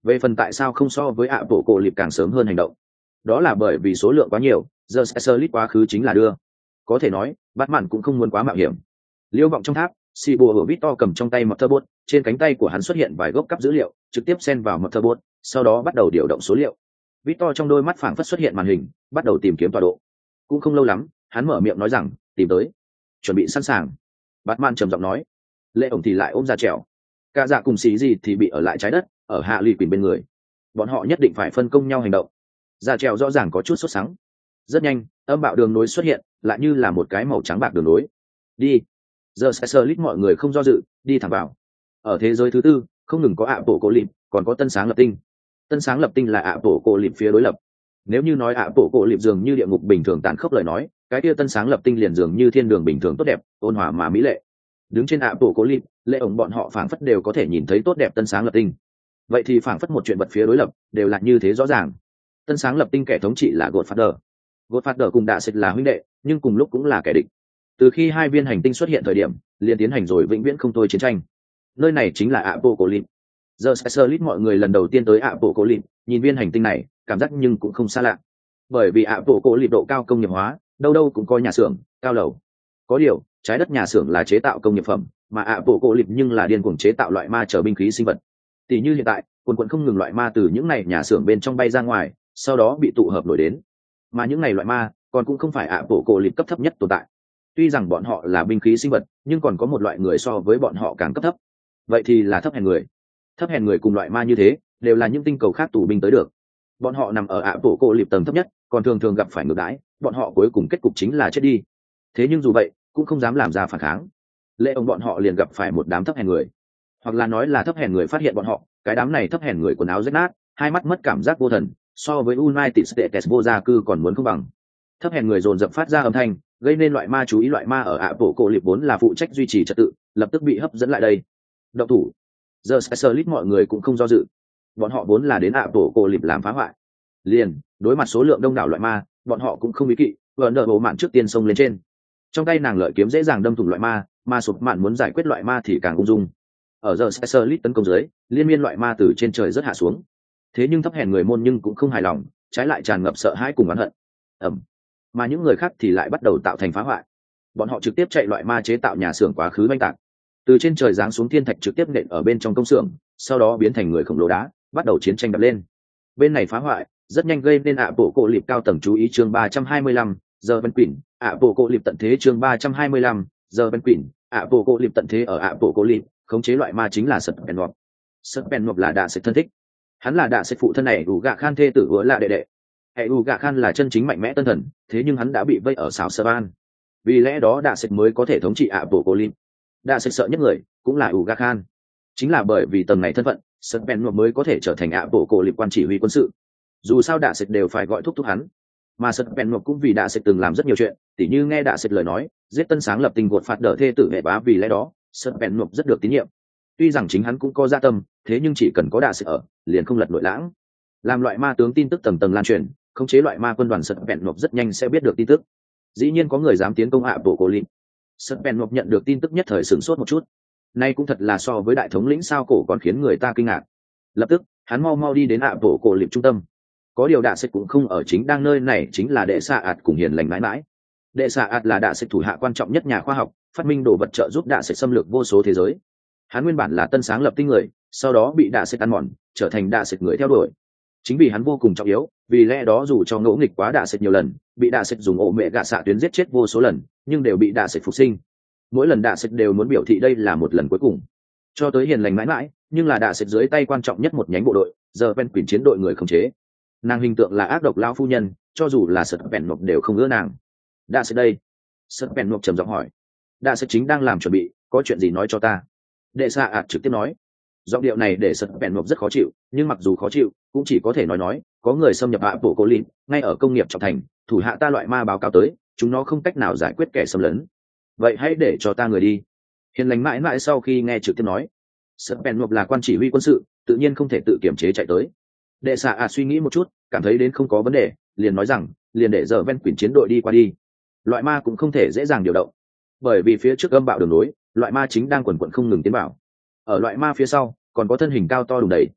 Về phần tại sao không so với ạ bộ cổ lịp càng sớm hơn hành động, đó là bởi vì số lượng quá nhiều, giờ Specialist quá khứ chính là đưa. Có thể nói, Batman cũng không muốn quá mạo hiểm. Liêu vọng trong tháp, xì bùa hở Victor cầm trong tay Motorbot, trên cánh tay của hắn xuất hiện vài gốc cắp dữ liệu, trực tiếp xen vào Motorbot, sau đó bắt đầu điều động số liệu. Victor trong đôi mắt phảng phất xuất hiện màn hình, bắt đầu tìm kiếm tọa độ. Cũng không lâu lắm, hắn mở miệng nói rằng, tìm tới, chuẩn bị sẵn sàng. Batman trầm giọng nói. Lệ ổng thì lại ôm ra trèo. Cả dạ cùng xì gì thì bị ở lại trái đất, ở hạ lì quỳnh bên người. Bọn họ nhất định phải phân công nhau hành động. Ra trèo rõ ràng có chút sốt sắng. Rất nhanh, âm bạo đường nối xuất hiện, lại như là một cái màu trắng bạc đường nối. Đi. Giờ Specialist mọi người không do dự, đi thẳng vào. Ở thế giới thứ tư, không ngừng có ạ bộ cổ lịp, còn có tân sáng lập tinh. Tân sáng lập tinh là ạ bộ cổ lịp phía đối lập. Nếu như nói ạ bộ cổ lịp dường như địa ngục bình thường tàn khốc lời nói, cái kia tân sáng lập tinh liền dường như thiên đường bình thường tốt đẹp, ôn hòa mà mỹ lệ. Đứng trên ạ bộ cổ lịp, lệ ổng bọn họ phảng phất đều có thể nhìn thấy tốt đẹp tân sáng lập tinh. Vậy thì phảng phất một chuyện vật phía đối lập, đều là như thế rõ ràng. Tân sáng lập tinh kẻ thống trị là Godfather. Godfather cùng Đạ Sệt là huynh đệ, nhưng cùng lúc cũng là kẻ địch. Từ khi hai viên hành tinh xuất hiện thời điểm, liền tiến hành rồi vĩnh viễn không thôi chiến tranh. Nơi này chính là Apocalypse. Giờ Specialist mọi người lần đầu tiên tới Apocalypse, nhìn viên hành tinh này, cảm giác nhưng cũng không xa lạ. Bởi vì Apocalypse độ cao công nghiệp hóa, đâu đâu cũng có nhà xưởng, cao lầu. Có điều, trái đất nhà xưởng là chế tạo công nghiệp phẩm, mà Apocalypse nhưng là điên cuồng chế tạo loại ma trở binh khí sinh vật. Tỷ như hiện tại, quần quần không ngừng loại ma từ những này nhà xưởng bên trong bay ra ngoài, sau đó bị tụ hợp nổi đến. Mà những này loại ma, còn cũng không phải Apocalypse cấp thấp nhất tồn tại. Tuy rằng bọn họ là binh khí sinh vật, nhưng còn có một loại người so với bọn họ càng cấp thấp. Vậy thì là thấp hèn người. Thấp hèn người cùng loại ma như thế, đều là những tinh cầu khác tù binh tới được. Bọn họ nằm ở Apocalypse tầng thấp nhất, còn thường thường gặp phải ngược đãi, bọn họ cuối cùng kết cục chính là chết đi. Thế nhưng dù vậy, cũng không dám làm ra phản kháng. Lệ ông bọn họ liền gặp phải một đám thấp hèn người, hoặc là nói là thấp hèn người phát hiện bọn họ, cái đám này thấp hèn người quần áo rách nát, hai mắt mất cảm giác vô thần, so với United States vô gia cư còn muốn không bằng. Thấp hèn người dồn dập phát ra âm thanh, gây nên loại ma chú ý. Loại ma ở Apocalypse vốn là phụ trách duy trì trật tự, lập tức bị hấp dẫn lại đây. Động thủ. Giờ Specialist mọi người cũng không do dự. Bọn họ vốn là đến Apocalypse làm phá hoại. Liền, đối mặt số lượng đông đảo loại ma, bọn họ cũng không ý kỵ, vừa nở bổ mạn trước tiên xông lên trên. Trong tay nàng lợi kiếm dễ dàng đâm thủng loại ma, mà sụp mạn muốn giải quyết loại ma thì càng ung dung. Ở giờ Specialist tấn công dưới, liên miên loại ma từ trên trời rất hạ xuống. Thế nhưng thấp hèn người môn nhưng cũng không hài lòng, trái lại tràn ngập sợ hãi cùng oán hận. Ầm. Mà những người khác thì lại bắt đầu tạo thành phá hoại. Bọn họ trực tiếp chạy loại ma chế tạo nhà xưởng quá khứ oanh tạc. Từ trên trời giáng xuống thiên thạch trực tiếp nện ở bên trong công xưởng, sau đó biến thành người khổng lồ đá, bắt đầu chiến tranh đập lên. Bên này phá hoại, rất nhanh gây nên ạ bộ cổ liệp cao tầng chú ý. Chương ba trăm hai mươi lăm, giờ bên quỷ, ạ bộ cổ liệp tận thế. Chương ba trăm hai mươi lăm, giờ bên quỷ, ạ bộ cổ liệp tận thế. Ở ạ bộ cổ liệp, khống chế loại ma chính là Serpenwolf. Serpenwolf là Đạ Sệt thân thích. Hắn là Đạ Sệt phụ thân này, ủ gạ Khan thê tử vừa là đệ đệ. Hệ ủ gạ Khan là chân chính mạnh mẽ tân thần, thế nhưng hắn đã bị vây ở xảo sơ ban, vì lẽ đó Đạ Sệt mới có thể thống trị ạ bộ cổ liệp. Đạ Sệt sợ nhất người cũng là ủ gạ Khan, chính là bởi vì tầng này thân phận, Serpenwolf mới có thể trở thành ạ bộ cổ liệp quan chỉ huy quân sự. Dù sao Đạ Sệt đều phải gọi thúc thúc hắn, mà Serpenwolf cũng vì Đạ Sệt từng làm rất nhiều chuyện, tỉ như nghe Đạ Sệt lời nói, giết tân sáng lập tinh gột phạt đỡ thê tử hệ bá. Vì lẽ đó Serpenwolf rất được tín nhiệm. Tuy rằng chính hắn cũng có dạ tâm, thế nhưng chỉ cần có Đạ Sệt ở, liền không lật nội lãng. Làm loại ma tướng tin tức tầng tầng lan truyền, khống chế loại ma quân đoàn Serpenwolf rất nhanh sẽ biết được tin tức. Dĩ nhiên có người dám tiến công ạ bộ cổ liệp. Serpenwolf nhận được tin tức nhất thời sửng sốt một chút. Nay cũng thật là so với đại thống lĩnh sao cổ còn khiến người ta kinh ngạc. Lập tức, hắn mau mau đi đến ạ bộ cổ liệp trung tâm. Có điều Đạ Sệt cũng không ở chính đang nơi này, chính là đệ xạ ạt cùng hiền lành mãi mãi. Đệ xạ ạt là Đạ Sệt thủ hạ quan trọng nhất nhà khoa học, phát minh đồ vật trợ giúp Đạ Sệt xâm lược vô số thế giới. Hắn nguyên bản là tân sáng lập tinh người, sau đó bị Đạ Sệt ăn mòn, trở thành Đạ Sệt người theo đuổi. Chính vì hắn vô cùng trọng yếu, vì lẽ đó dù cho ngỗ nghịch quá Đạ Sệt nhiều lần, bị Đạ Sệt dùng ổ mẹ gạ xạ tuyến giết chết vô số lần, nhưng đều bị Đạ Sệt phục sinh. Mỗi lần Đạ Sệt đều muốn biểu thị đây là một lần cuối cùng. Cho tới hiền lành mãi mãi, nhưng là Đạ Sệt dưới tay quan trọng nhất một nhánh bộ đội, giờ ven quyền chiến đội người khống chế. Nàng hình tượng là ác độc lão phu nhân, cho dù là Serpenwolf đều không ưa nàng. Đạ Sệt đây? Serpenwolf trầm giọng hỏi. Đạ Sệt chính đang làm chuẩn bị, có chuyện gì nói cho ta. Đệ xạ ạt trực tiếp nói. Giọng điệu này để Serpenwolf rất khó chịu, nhưng mặc dù khó chịu, cũng chỉ có thể nói nói, có người xâm nhập ạ bộ cổ liệp, ngay ở công nghiệp trọng thành, thủ hạ ta loại ma báo cáo tới, chúng nó không cách nào giải quyết kẻ xâm lấn. Vậy hãy để cho ta người đi. Hiền lành mãi mãi sau khi nghe trực tiếp nói. Serpenwolf là quan chỉ huy quân sự, tự nhiên không thể tự kiểm chế chạy tới. Đệ xạ ạt suy nghĩ một chút, cảm thấy đến không có vấn đề, liền nói rằng, liền để giờ ven quyển chiến đội đi qua đi. Loại ma cũng không thể dễ dàng điều động, bởi vì phía trước âm bạo đường nối, loại ma chính đang quần quận không ngừng tiến vào. Ở loại ma phía sau, còn có thân hình cao to đùng đầy.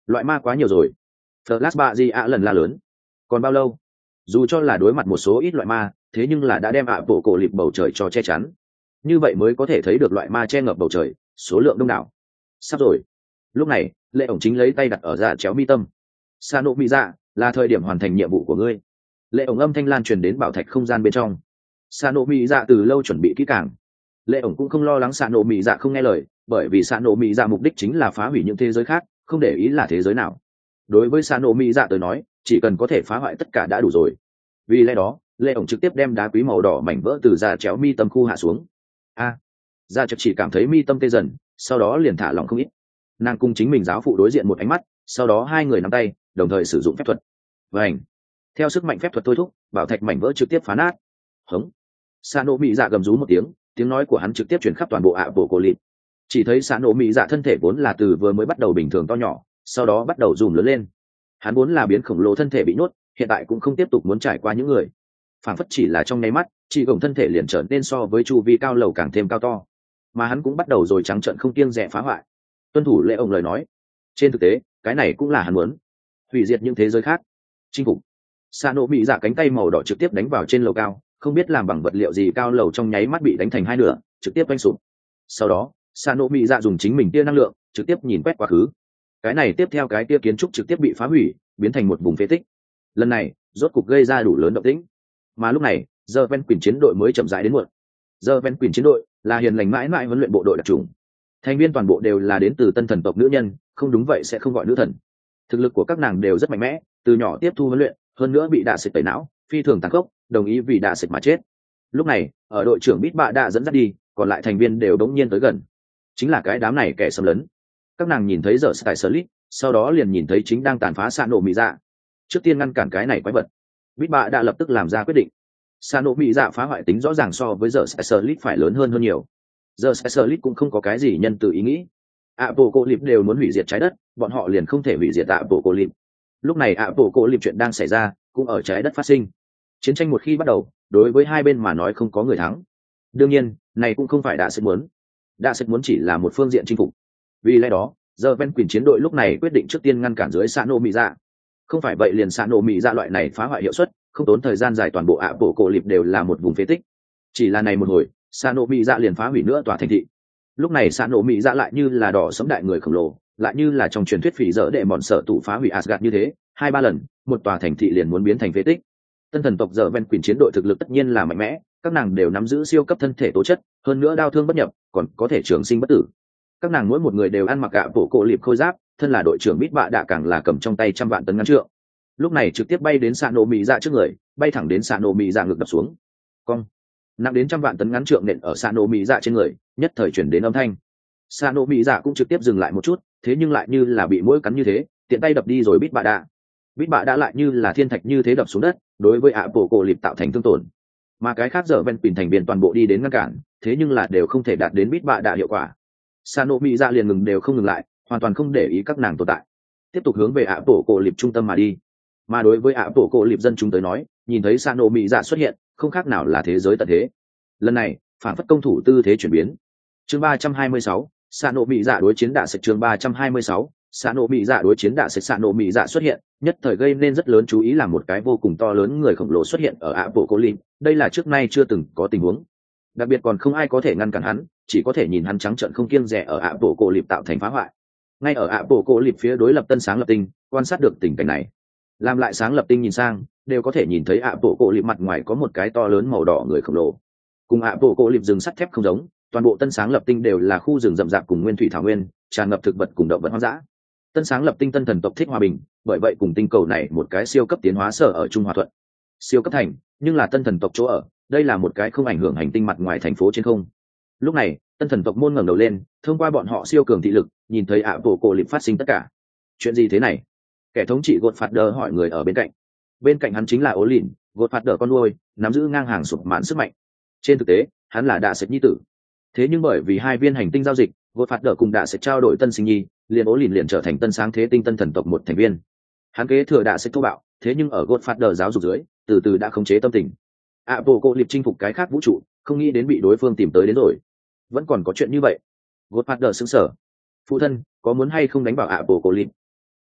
loại ma quá nhiều rồi. Flash bạ gì ạ lần la lớn. Còn bao lâu? Dù cho là đối mặt một số ít loại ma, thế nhưng là đã đem ạ bộ cổ lịp bầu trời cho che chắn. Như vậy mới có thể thấy được loại ma che ngập bầu trời, số lượng đông đảo. Sắp rồi. Lúc này, Lệ ổng chính lấy tay đặt ở dạ chéo mi tâm. Sano mi dạ, là thời điểm hoàn thành nhiệm vụ của ngươi. Lệ ổng âm thanh lan truyền đến bảo thạch không gian bên trong. Sano mi dạ từ lâu chuẩn bị kỹ càng. Lệ ổng cũng không lo lắng Sano mi dạ không nghe lời, bởi vì Sano mi dạ mục đích chính là phá hủy những thế giới khác, không để ý là thế giới nào. Đối với Sano mi dạ tới nói, chỉ cần có thể phá hoại tất cả đã đủ rồi. Vì lẽ đó, Lệ ổng trực tiếp đem đá quý màu đỏ mảnh vỡ từ dạ chéo mi tâm khu hạ xuống. A, à, dạ chéo chỉ cảm thấy mi tâm tê dần, sau đó liền thả lỏng không ít. Nàng cùng chính mình giáo phụ đối diện một ánh mắt, sau đó hai người nắm tay, đồng thời sử dụng phép thuật. Vành. Theo sức mạnh phép thuật thôi thúc, bảo thạch mảnh vỡ trực tiếp phá nát. Hống. Sano mỹ dạ gầm rú một tiếng, tiếng nói của hắn trực tiếp truyền khắp toàn bộ ạ bộ cổ lịp. Chỉ thấy Sano mỹ dạ thân thể vốn là từ vừa mới bắt đầu bình thường to nhỏ, sau đó bắt đầu rùm lớn lên. Hắn vốn là biến khổng lồ thân thể bị nhốt, hiện tại cũng không tiếp tục muốn trải qua những người. Phản phất chỉ là trong nháy mắt, chỉ gồng thân thể liền trở nên so với chu vi cao lầu càng thêm cao to. Mà hắn cũng bắt đầu rồi trắng trợn không kiêng dè phá hoại. Tuân thủ Lệ ổng lời nói. Trên thực tế, cái này cũng là hắn muốn. Hủy diệt những thế giới khác. Chinh phục. Sano mỹ dạ cánh tay màu đỏ trực tiếp đánh vào trên lầu cao, không biết làm bằng vật liệu gì cao lầu trong nháy mắt bị đánh thành hai nửa, trực tiếp vanh sụp. Sau đó, Sano mỹ dạ dùng chính mình tia năng lượng, trực tiếp nhìn quét quá khứ. Cái này tiếp theo cái tia kiến trúc trực tiếp bị phá hủy, biến thành một vùng phế tích. Lần này, rốt cục gây ra đủ lớn động tĩnh. Mà lúc này, giờ ven quyền chiến đội mới chậm rãi đến muộn. Giờ ven quyền chiến đội là hiền lành mãi mãi huấn luyện bộ đội đặc trùng. Thành viên toàn bộ đều là đến từ tân thần tộc nữ nhân, không đúng vậy sẽ không gọi nữ thần. Thực lực của các nàng đều rất mạnh mẽ, từ nhỏ tiếp thu huấn luyện, hơn nữa bị đạ sệt tẩy não, phi thường tàn khốc, đồng ý vì đạ sệt mà chết. Lúc này, ở đội trưởng Bít Bạ đã dẫn dắt đi, còn lại thành viên đều đống nhiên tới gần. Chính là cái đám này kẻ xâm lấn. Các nàng nhìn thấy giờ Sky Slit, sau đó liền nhìn thấy chính đang tàn phá Sano mỹ dạ. Trước tiên ngăn cản cái này quái vật, Bít Bạ đã lập tức làm ra quyết định. Sano mỹ dạ phá hoại tính rõ ràng so với giờ Sky Slit phải lớn hơn hơn nhiều. Giờ Slit cũng không có cái gì nhân từ ý nghĩ. Apocalypse đều muốn hủy diệt trái đất, bọn họ liền không thể hủy diệt Apocalypse. Lúc này Apocalypse chuyện đang xảy ra, cũng ở trái đất phát sinh. Chiến tranh một khi bắt đầu, đối với hai bên mà nói không có người thắng. Đương nhiên, này cũng không phải đã sẽ muốn. Đã sẽ muốn chỉ là một phương diện chinh phục. Vì lẽ đó, giờ Ven Quỳnh chiến đội lúc này quyết định trước tiên ngăn cản dưới Sano mỹ dạ. Không phải vậy liền Sano mỹ dạ loại này phá hoại hiệu suất, không tốn thời gian dài toàn bộ Apocalypse đều là một vùng phế tích. Chỉ là này một hồi, Sano mỹ dạ liền phá hủy nữa tòa thành thị. Lúc này Sano mỹ dạ lại như là đỏ sẫm đại người khổng lồ, lại như là trong truyền thuyết phỉ dở đệ mòn sở tụ phá hủy Asgard như thế, hai ba lần, một tòa thành thị liền muốn biến thành phế tích. Tân thần tộc giờ Ven Quỳnh chiến đội thực lực tất nhiên là mạnh mẽ, các nàng đều nắm giữ siêu cấp thân thể tố chất, hơn nữa đao thương bất nhập, còn có thể trường sinh bất tử. Các nàng mỗi một người đều ăn mặc gạ bộ cổ liệp khôi giáp, thân là đội trưởng Bít Bạ đã càng là cầm trong tay trăm vạn tấn ngắn trượng. Lúc này trực tiếp bay đến Sano mỹ dạ trước người, bay thẳng đến Sano mỹ dạ ngực đập xuống. Cong. Nặng đến trăm vạn tấn ngắn trượng nện ở Sano mỹ dạ trên người, nhất thời chuyển đến âm thanh. Sano mỹ dạ cũng trực tiếp dừng lại một chút, thế nhưng lại như là bị mũi cắn như thế, tiện tay đập đi rồi Bít Bạ đã. Bít Bạ đã lại như là thiên thạch như thế đập xuống đất, đối với ạ bộ cổ liệp tạo thành thương tổn. Mà cái khác giờ Ven Quỳnh thành viên toàn bộ đi đến ngăn cản, thế nhưng là đều không thể đạt đến Bít Bạ đã hiệu quả. Sano mỹ dạ liền ngừng đều không ngừng lại, hoàn toàn không để ý các nàng tồn tại, tiếp tục hướng về ạ bộ cổ liệp trung tâm mà đi. Mà đối với ạ bộ cổ liệp dân chúng tới nói, nhìn thấy Sano mỹ dạ xuất hiện, không khác nào là thế giới tận thế. Lần này, phản phất công thủ tư thế chuyển biến. Chương ba trăm hai mươi sáu, Sano mỹ dạ đối chiến đạ sệt. Chương ba trăm hai mươi sáu, Sano mỹ dạ đối chiến đạ sệt. Sano mỹ dạ xuất hiện, nhất thời gây nên rất lớn chú ý, là một cái vô cùng to lớn người khổng lồ xuất hiện ở ạ bộ cổ liệp. Đây là trước nay chưa từng có tình huống, đặc biệt còn không ai có thể ngăn cản hắn, chỉ có thể nhìn hắn trắng trợn không kiêng dè ở ạ bộ cổ liệp tạo thành phá hoại. Ngay ở ạ bộ cổ liệp phía đối lập tân sáng lập tinh, quan sát được tình cảnh này, làm lại sáng lập tinh nhìn sang, đều có thể nhìn thấy ạ bộ cổ liệp mặt ngoài có một cái to lớn màu đỏ người khổng lồ. Cùng ạ bộ cổ liệp rừng sắt thép không giống, toàn bộ tân sáng lập tinh đều là khu rừng rậm rạp cùng nguyên thủy thảo nguyên, tràn ngập thực vật cùng động vật hoang dã. Tân sáng lập tinh tân thần tộc thích hòa bình, bởi vậy cùng tinh cầu này một cái siêu cấp tiến hóa sở ở Trung Hòa Thuận. Siêu cấp thành, nhưng là tân thần tộc chỗ ở, đây là một cái không ảnh hưởng hành tinh mặt ngoài thành phố trên không. Lúc này, tân thần tộc môn ngẩng đầu lên, thông qua bọn họ siêu cường thị lực, nhìn thấy ạ bộ cổ liệp phát sinh tất cả. Chuyện gì thế này? Kẻ thống trị Godfather hỏi người ở bên cạnh. Bên cạnh hắn chính là Ố Lìn, Godfather con nuôi, nắm giữ ngang hàng sụp mãn sức mạnh. Trên thực tế, hắn là Đạ Sệt nhi tử. Thế nhưng bởi vì hai viên hành tinh giao dịch, Godfather cùng Đạ Sệt trao đổi tân sinh nhi, liền Ố Lìn liền trở thành tân sáng thế tinh tân thần tộc một thành viên. Hắn kế thừa Đạ Sệt thô bạo, thế nhưng ở Godfather giáo dục dưới, từ từ đã khống chế tâm tình. ạ bộ cổ liệp chinh phục cái khác vũ trụ, không nghĩ đến bị đối phương tìm tới đến rồi. Vẫn còn có chuyện như vậy. Godfather sững sờ. Phụ thân, có muốn hay không đánh bảo ạ bộ cổ liệp?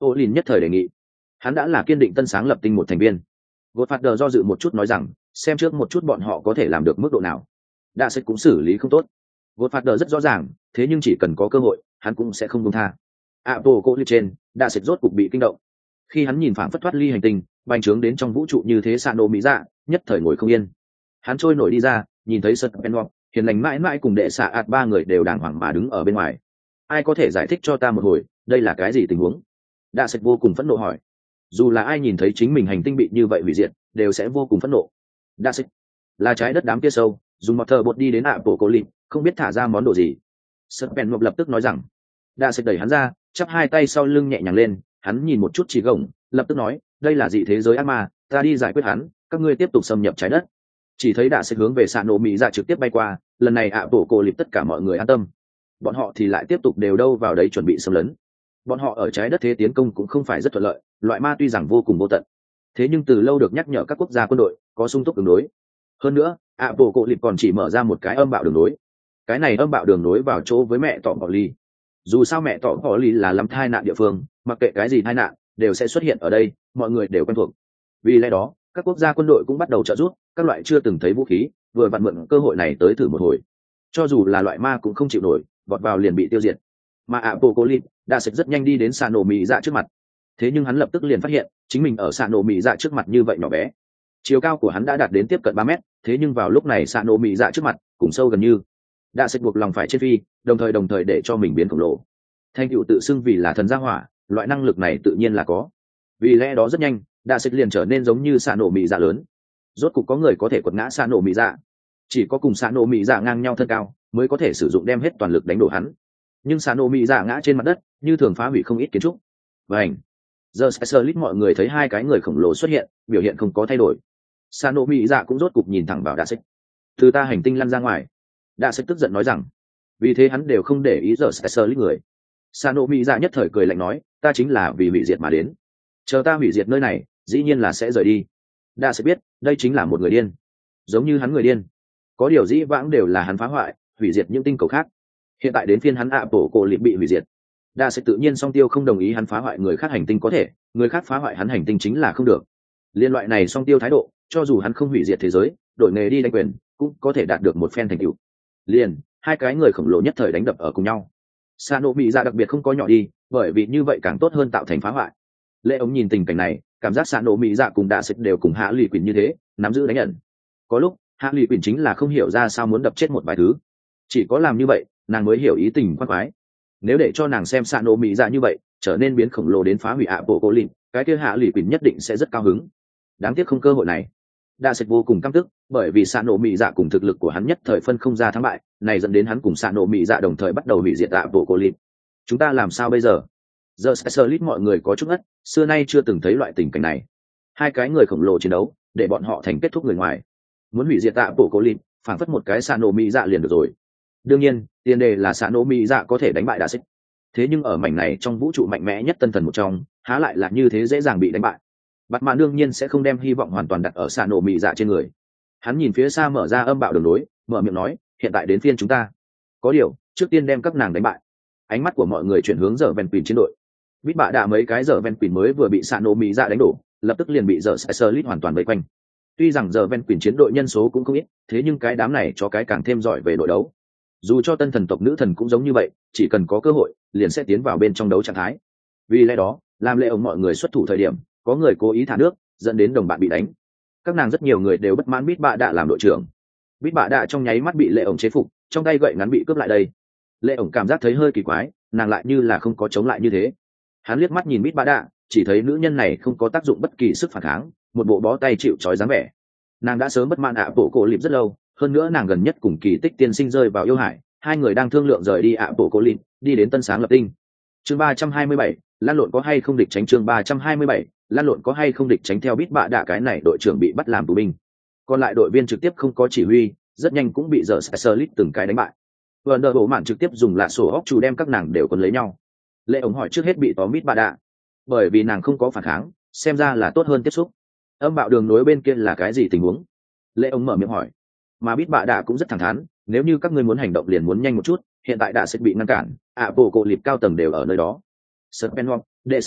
ô lìn nhất thời đề nghị. Hắn đã là kiên định tân sáng lập tinh một thành viên. Gột phạt đờ do dự một chút nói rằng, xem trước một chút bọn họ có thể làm được mức độ nào. Đạ Sệt cũng xử lý không tốt. Gột phạt đờ rất rõ ràng, thế nhưng chỉ cần có cơ hội, hắn cũng sẽ không buông tha. Apple cô liệt trên, Đạ Sệt rốt cục bị kinh động. Khi hắn nhìn phảng phất thoát ly hành tinh, bành trướng đến trong vũ trụ như thế xạ nổ mỹ dạ, nhất thời ngồi không yên. Hắn trôi nổi đi ra, nhìn thấy Sật Penwalk, hiền lành mãi mãi cùng đệ xạ ạt ba người đều đàng hoàng mà đứng ở bên ngoài. Ai có thể giải thích cho ta một hồi, đây là cái gì tình huống? Đạ Sệt vô cùng phẫn nộ hỏi. Dù là ai nhìn thấy chính mình hành tinh bị như vậy hủy diệt, đều sẽ vô cùng phẫn nộ. Đạ Sệt là trái đất đám kia sâu, dùng một thờ bột đi đến Apple cô liệt, không biết thả ra món đồ gì. Sật Penwalk lập tức nói rằng. Đạ Sệt đẩy hắn ra, chắp hai tay sau lưng nhẹ nhàng lên, hắn nhìn một chút chỉ gồng, lập tức nói, đây là dị thế giới ác ma, ta đi giải quyết hắn, các ngươi tiếp tục xâm nhập trái đất. Chỉ thấy Đạ Sệt hướng về xạ nổ mỹ dạ trực tiếp bay qua, lần này ạ bộ cổ liệp tất cả mọi người an tâm. Bọn họ thì lại tiếp tục đều đâu vào đấy chuẩn bị xâm lấn. Bọn họ ở trái đất thế tiến công cũng không phải rất thuận lợi, loại ma tuy rằng vô cùng vô tận, thế nhưng từ lâu được nhắc nhở các quốc gia quân đội có sung túc đường đối. Hơn nữa, ạ bộ cổ liệp còn chỉ mở ra một cái âm bạo đường nối. Cái này âm bạo đường nối vào chỗ với mẹ tọ bỏ ly. Dù sao mẹ tọ bỏ ly là lắm tai nạn địa phương, mặc kệ cái gì tai nạn đều sẽ xuất hiện ở đây, mọi người đều quen thuộc. Vì lẽ đó, các quốc gia quân đội cũng bắt đầu trợ giúp, các loại chưa từng thấy vũ khí, vừa vặn mượn cơ hội này tới thử một hồi. Cho dù là loại ma cũng không chịu nổi, vọt vào liền bị tiêu diệt. Mà Apocalypse đã sệt rất nhanh đi đến xạ nổ mỹ dạ trước mặt. Thế nhưng hắn lập tức liền phát hiện, chính mình ở xạ nổ mỹ dạ trước mặt như vậy nhỏ bé. Chiều cao của hắn đã đạt đến tiếp cận ba mét, thế nhưng vào lúc này xạ nổ mỹ dạ trước mặt, cùng sâu gần như. Đã sệt buộc lòng phải trên phi, đồng thời đồng thời để cho mình biến khổng lồ. Thanh tựu tự xưng vì là thần gia hỏa, loại năng lực này tự nhiên là có. Vì lẽ đó rất nhanh, đã sệt liền trở nên giống như xạ nổ mỹ dạ lớn. Rốt cục có người có thể quật ngã xạ nổ mỹ dạ. Chỉ có cùng xạ nổ mỹ dạ ngang nhau thân cao mới có thể sử dụng đem hết toàn lực đánh đổ hắn. Nhưng xạ nổ mỹ dạ ngã trên mặt đất như thường phá hủy không ít kiến trúc. Vành giờ specialist mọi người thấy hai cái người khổng lồ xuất hiện, biểu hiện không có thay đổi. Xạ nổ mỹ dạ cũng rốt cục nhìn thẳng vào đạ sệt. Từ ta hành tinh lăn ra ngoài. Đạ sệt tức giận nói rằng. Vì thế hắn đều không để ý giờ specialist người. Xạ nổ mỹ dạ nhất thời cười lạnh nói, ta chính là vì hủy diệt mà đến. Chờ ta hủy diệt nơi này, dĩ nhiên là sẽ rời đi. Đạ sệt biết đây chính là một người điên, giống như hắn người điên. Có điều dĩ vãng đều là hắn phá hoại, hủy diệt những tinh cầu khác. Hiện tại đến phiên hắn ạ bổ cổ liệp bị hủy diệt. Đạ sệt tự nhiên song tiêu không đồng ý hắn phá hoại người khác hành tinh có thể, người khác phá hoại hắn hành tinh chính là không được. Liên loại này song tiêu thái độ, cho dù hắn không hủy diệt thế giới, đổi nghề đi đánh quyền, cũng có thể đạt được một phen thành tựu. Liền hai cái người khổng lồ nhất thời đánh đập ở cùng nhau. Sa nổ bị dạ đặc biệt không có nhỏ đi, bởi vì như vậy càng tốt hơn tạo thành phá hoại. Lệ ống nhìn tình cảnh này, cảm giác Sa nổ mỹ dạ cùng Đạ sệt đều cùng hạ lụy quỳnh như thế, nắm giữ đánh nhận. Có lúc hạ lụy quỳnh chính là không hiểu ra sao muốn đập chết một vài thứ, chỉ có làm như vậy nàng mới hiểu ý tình khoan khoái. Nếu để cho nàng xem Sa nổ mỹ dạ như vậy trở nên biến khổng lồ đến phá hủy ạ bộ cô lìn, cái kia hạ lụy quỳnh nhất định sẽ rất cao hứng. Đáng tiếc không cơ hội này. Đạ sệt vô cùng căm tức, bởi vì Sa nổ mỹ dạ cùng thực lực của hắn nhất thời phân không ra thắng bại, này dẫn đến hắn cùng Sa nổ mỹ dạ đồng thời bắt đầu hủy diệt ạ bộ cô lìn. Chúng ta làm sao bây giờ? Giờ specialist mọi người có chút ngất, xưa nay chưa từng thấy loại tình cảnh này. Hai cái người khổng lồ chiến đấu, để bọn họ thành kết thúc người ngoài. Muốn hủy diệt tạ bộ cố lìn, phản phất một cái Sa nổ mỹ dạ liền được rồi. Đương nhiên, tiền đề là Sa nổ mỹ dạ có thể đánh bại Đạ sệt. Thế nhưng ở mảnh này trong vũ trụ mạnh mẽ nhất tân thần một trong, há lại là như thế dễ dàng bị đánh bại. Batman đương nhiên sẽ không đem hy vọng hoàn toàn đặt ở Sa nổ mỹ dạ trên người. Hắn nhìn phía xa mở ra âm bạo đường nối, mở miệng nói, hiện tại đến phiên chúng ta. Có điều, trước tiên đem các nàng đánh bại. Ánh mắt của mọi người chuyển hướng giờ ven pin chiến đội. Bít bạ đã mấy cái giờ ven pin mới vừa bị Sa nổ mỹ dạ đánh đổ, lập tức liền bị giờ specialist hoàn toàn vây quanh. Tuy rằng giờ ven pin chiến đội nhân số cũng không ít, thế nhưng cái đám này cho cái càng thêm giỏi về đội đấu. Dù cho tân thần tộc nữ thần cũng giống như vậy, chỉ cần có cơ hội liền sẽ tiến vào bên trong đấu trạng thái. Vì lẽ đó, làm lệ ổng mọi người xuất thủ thời điểm, có người cố ý thả nước, dẫn đến đồng bạn bị đánh. Các nàng rất nhiều người đều bất mãn Bít bạ đã làm đội trưởng. Bít bạ đã trong nháy mắt bị lệ ổng chế phục, trong tay gậy ngắn bị cướp lại đây. Lệ ổng cảm giác thấy hơi kỳ quái, nàng lại như là không có chống lại như thế. Hắn liếc mắt nhìn Bít bạ đã, chỉ thấy nữ nhân này không có tác dụng bất kỳ sức phản kháng, một bộ bó tay chịu trói dáng vẻ. Nàng đã sớm bất mãn ạ bộ cổ lịp rất lâu, hơn nữa nàng gần nhất cùng Kỳ Tích tiên sinh rơi vào yêu hải, hai người đang thương lượng rời đi ạ bộ cổ lịp, đi đến tân sáng lập tinh. Chương ba trăm hai mươi bảy, lan lộn có hay không địch tránh. Chương ba trăm hai mươi bảy, lan lộn có hay không địch tránh. Theo Bít bạ đạ cái này đội trưởng bị bắt làm tù binh, còn lại đội viên trực tiếp không có chỉ huy, rất nhanh cũng bị giờ specialist từng cái đánh bại. Wonder bộ mạn trực tiếp dùng lạ sổ óc chủ đem các nàng đều quấn lấy nhau. Lệ ổng hỏi trước hết bị tóm Bít bạ đạ, bởi vì nàng không có phản kháng, xem ra là tốt hơn tiếp xúc. Âm bạo đường nối bên kia là cái gì tình huống? Lệ ổng mở miệng hỏi. Mà Bít bạ đạ cũng rất thẳng thắn, nếu như các ngươi muốn hành động liền muốn nhanh một chút, hiện tại đã sẽ bị ngăn cản, ạ bộ cổ liệp cao tầng đều ở nơi đó. Serpenwalk, đệ xạ ạt,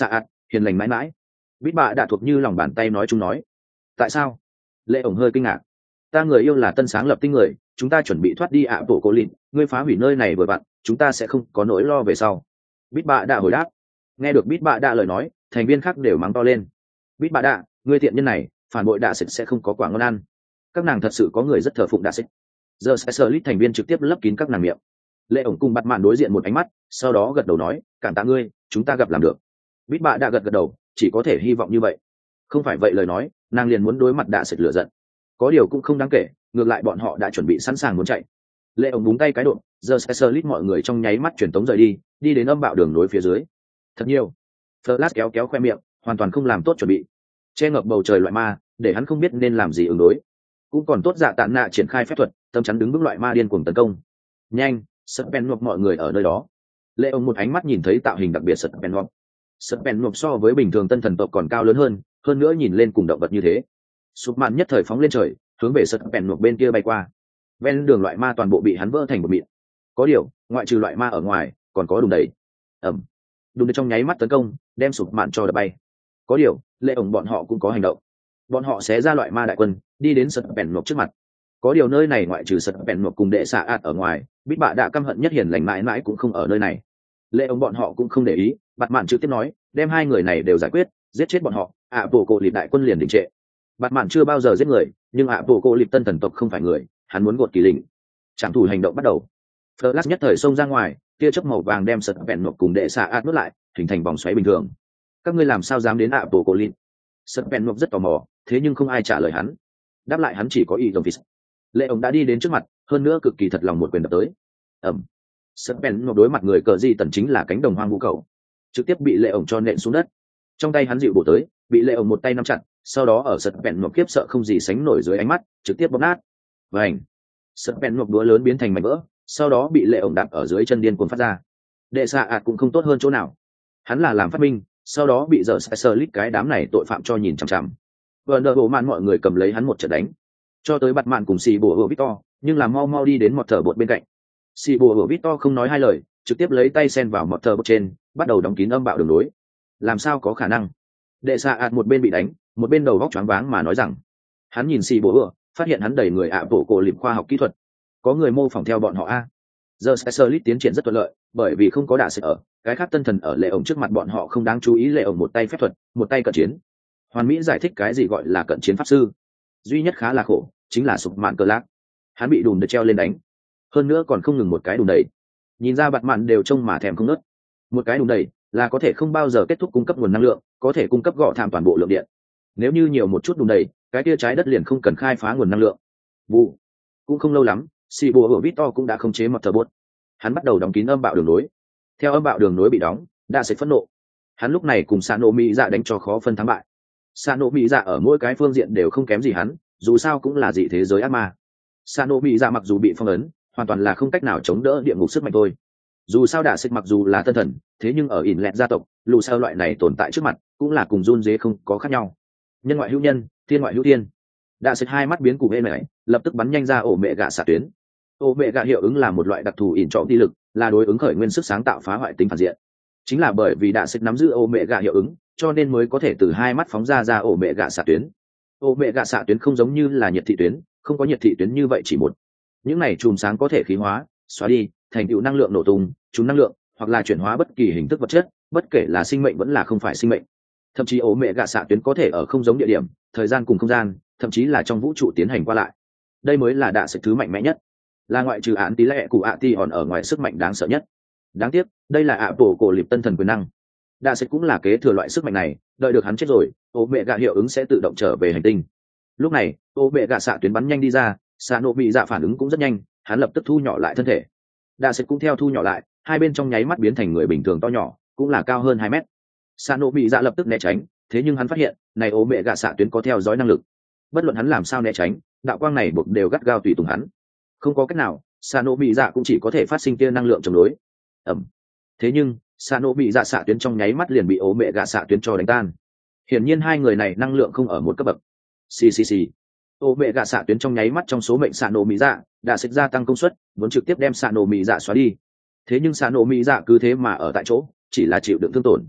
hiền lành mãi mãi. Bít bạ đã thuộc như lòng bàn tay nói chúng nói. Tại sao? Lệ ổng hơi kinh ngạc. Ta người yêu là tân sáng lập tinh người, chúng ta chuẩn bị thoát đi ạ bộ cô lìn, ngươi phá hủy nơi này vừa vặn, chúng ta sẽ không có nỗi lo về sau. Bít bạ đã hồi đáp. Nghe được Bít bạ đã lời nói, thành viên khác đều mắng to lên. Bít bạ đã, ngươi thiện nhân này, phản bội đạ xịt sẽ không có quả ngon ăn. Các nàng thật sự có người rất thờ phụng đạ xịt. Giờ sẽ sờ lít thành viên trực tiếp lấp kín các nàng miệng. Lệ ổng cùng bắt mạn đối diện một ánh mắt, sau đó gật đầu nói, cảm tạ ngươi, chúng ta gặp làm được. Bít bạ đã gật gật đầu, chỉ có thể hy vọng như vậy. Không phải vậy lời nói, nàng liền muốn đối mặt đạ xịt lửa giận. Có điều cũng không đáng kể, ngược lại bọn họ đã chuẩn bị sẵn sàng muốn chạy. Lệ ổng búng tay cái đột, giờ sẽ sờ lít mọi người trong nháy mắt truyền tống rời đi, đi đến âm bạo đường nối phía dưới. Thật nhiều. Flash kéo kéo khoe miệng, hoàn toàn không làm tốt chuẩn bị. Che ngập bầu trời loại ma, để hắn không biết nên làm gì ứng đối. Cũng còn tốt dạ tạn nạ triển khai phép thuật, tâm chắn đứng vững loại ma điên cuồng tấn công. Nhanh, Serpent Ngọc mọi người ở nơi đó. Lệ ông một ánh mắt nhìn thấy tạo hình đặc biệt Serpent Ngọc. Serpent Ngọc so với bình thường tân thần tộc còn cao lớn hơn, hơn nữa nhìn lên cùng động vật như thế. Sụp màn nhất thời phóng lên trời, hướng về Serpent Ngọc bên kia bay qua. Ven đường loại ma toàn bộ bị hắn vỡ thành một mịn. Có điều, ngoại trừ loại ma ở ngoài, còn có đùng đầy. Ẩm. Đùng trong nháy mắt tấn công, đem sụp màn cho đập bay. Có điều, Lệ ổng bọn họ cũng có hành động. Bọn họ sẽ ra loại ma đại quân, đi đến Serpent Ngọc trước mặt. Có điều nơi này ngoại trừ Serpent Ngọc cùng đệ xạ ạt ở ngoài, Bít bạ đã căm hận nhất hiền lành mãi mãi cũng không ở nơi này. Lệ ông bọn họ cũng không để ý, bạt mạn trực tiếp nói, đem hai người này đều giải quyết, giết chết bọn họ, ạ bộ cổ lịp đại quân liền đình trệ. Bạt mạn chưa bao giờ giết người, nhưng ạ bộ cổ lịp tân thần tộc không phải người, hắn muốn gột kỳ lình. Trảm thủ hành động bắt đầu. Flash nhất thời xông ra ngoài, tia chớp màu vàng đem Serpent Ngọc cùng đệ xạ ạt nuốt lại, hình thành vòng xoáy bình thường. Các ngươi làm sao dám đến ạ bộ cổ lịp? Serpent Ngọc rất tò mò, thế nhưng không ai trả lời hắn. Đáp lại hắn chỉ có y đồng phis. Lệ ông đã đi đến trước mặt, hơn nữa cực kỳ thật lòng một quyền đập tới. Ẩm. Serpent Ngọc đối mặt người cờ di tần chính là cánh đồng hoang vũ cầu, trực tiếp bị Lệ ổng cho nện xuống đất. Trong tay hắn dịu bổ tới, bị Lệ ổng một tay nắm chặt, sau đó ở Serpent Ngọc khiếp sợ không gì sánh nổi dưới ánh mắt, trực tiếp bóp nát. Vành. Serpent Ngọc đũa lớn biến thành mảnh vỡ, sau đó bị Lệ ổng đạp ở dưới chân điên cuồng phát ra. Đệ xạ ạt cũng không tốt hơn chỗ nào. Hắn là làm phát minh, sau đó bị giờ Slit cái đám này tội phạm cho nhìn chằm chằm. Vừa nợ bộ mạn mọi người cầm lấy hắn một trận đánh, cho tới bặt mạn cùng xì bùa hựa Victor, nhưng là mau mau đi đến một thở bột bên cạnh. Xì bùa hựa Victor không nói hai lời, trực tiếp lấy tay sen vào một thở bột trên, bắt đầu đóng kín âm bạo đường nối. Làm sao có khả năng? Đệ xạ ạt một bên bị đánh, một bên đầu vóc choáng váng mà nói rằng, hắn nhìn xì bùa hựa, phát hiện hắn đầy người ạ bộ cổ lịp khoa học kỹ thuật, có người mô phỏng theo bọn họ a. Giờ Slit tiến triển rất thuận lợi, bởi vì không có đả sự ở, cái khác tân thần ở Lệ ổng trước mặt bọn họ không đáng chú ý. Lệ ổng một tay phép thuật, một tay cận chiến. Hoàn mỹ giải thích cái gì gọi là cận chiến pháp sư. Duy nhất khá là khổ, chính là sụp mạn cơ lác. Hắn bị đùm được treo lên đánh, hơn nữa còn không ngừng một cái đùm đầy. Nhìn ra bặt mạn đều trông mà thèm không nớt. Một cái đùm đầy là có thể không bao giờ kết thúc cung cấp nguồn năng lượng, có thể cung cấp gọ thảm toàn bộ lượng điện. Nếu như nhiều một chút đùm đầy, cái kia trái đất liền không cần khai phá nguồn năng lượng. Vụ cũng không lâu lắm, xì bùa của Victor cũng đã khống chế một thờ bốt. Hắn bắt đầu đóng kín âm bạo đường nối. Theo âm bạo đường nối bị đóng, đã sẽ phẫn nộ. Hắn lúc này cùng Sano Mỹ Dạ đánh cho khó phân thắng bại. Sano Mỹ Dạ ở mỗi cái phương diện đều không kém gì hắn, dù sao cũng là dị thế giới ác ma. Sano Mỹ Dạ mặc dù bị phong ấn, hoàn toàn là không cách nào chống đỡ địa ngục sức mạnh thôi. Dù sao đả xích mặc dù là tân thần, thế nhưng ở ỉn lẹt gia tộc, lù sao loại này tồn tại trước mặt, cũng là cùng run dế không có khác nhau. Nhân ngoại hữu nhân, thiên ngoại hữu thiên. Đả xích hai mắt biến cùng êm này, lập tức bắn nhanh ra ổ mẹ gạ xạ tuyến. Ổ mẹ gạ hiệu ứng là một loại đặc thù ỉn trọng ti lực, là đối ứng khởi nguyên sức sáng tạo phá hoại tính phản diện. Chính là bởi vì đả xích nắm giữ ổ mẹ gạ hiệu ứng, cho nên mới có thể từ hai mắt phóng ra ra ổ mẹ gạ xạ tuyến. Ổ mẹ gạ xạ tuyến không giống như là nhiệt thị tuyến, không có nhiệt thị tuyến như vậy chỉ một. Những này chùm sáng có thể khí hóa, xóa đi, thành tựu năng lượng nổ tung, chúng năng lượng, hoặc là chuyển hóa bất kỳ hình thức vật chất, bất kể là sinh mệnh vẫn là không phải sinh mệnh. Thậm chí ổ mẹ gạ xạ tuyến có thể ở không giống địa điểm, thời gian cùng không gian, thậm chí là trong vũ trụ tiến hành qua lại. Đây mới là đả xích thứ mạnh mẽ nhất, là ngoại trừ án tí lệ cụ ạ ti hòn ở ngoài sức mạnh đáng sợ nhất. Đáng tiếc, đây là ạ bộ cổ liệp tân thần quyền năng. Đa sẽ cũng là kế thừa loại sức mạnh này, đợi được hắn chết rồi, ô mẹ gạ hiệu ứng sẽ tự động trở về hành tinh. Lúc này, ô mẹ gạ xạ tuyến bắn nhanh đi ra, xạ nộ bị dạ phản ứng cũng rất nhanh, hắn lập tức thu nhỏ lại thân thể. Đa sẽ cũng theo thu nhỏ lại, hai bên trong nháy mắt biến thành người bình thường to nhỏ, cũng là cao hơn hai mét. Xạ nộ bị dạ lập tức né tránh, thế nhưng hắn phát hiện, này ô mẹ gạ xạ tuyến có theo dõi năng lực. Bất luận hắn làm sao né tránh, đạo quang này buộc đều gắt gao tùy tùng hắn. Không có cách nào, xạ nộ bị dạ cũng chỉ có thể phát sinh tia năng lượng chống đối. Ẩm. Thế nhưng xạ nổ bị dạ xạ tuyến trong nháy mắt liền bị ố mẹ gạ xạ tuyến cho đánh tan. Hiển nhiên hai người này năng lượng không ở một cấp bậc. Xì xì xì. Ố mẹ gạ xạ tuyến trong nháy mắt trong số mệnh xạ nổ mỹ dạ đã xích gia tăng công suất, muốn trực tiếp đem xạ nổ mỹ dạ xóa đi. Thế nhưng xạ nổ mỹ dạ cứ thế mà ở tại chỗ, chỉ là chịu đựng thương tổn.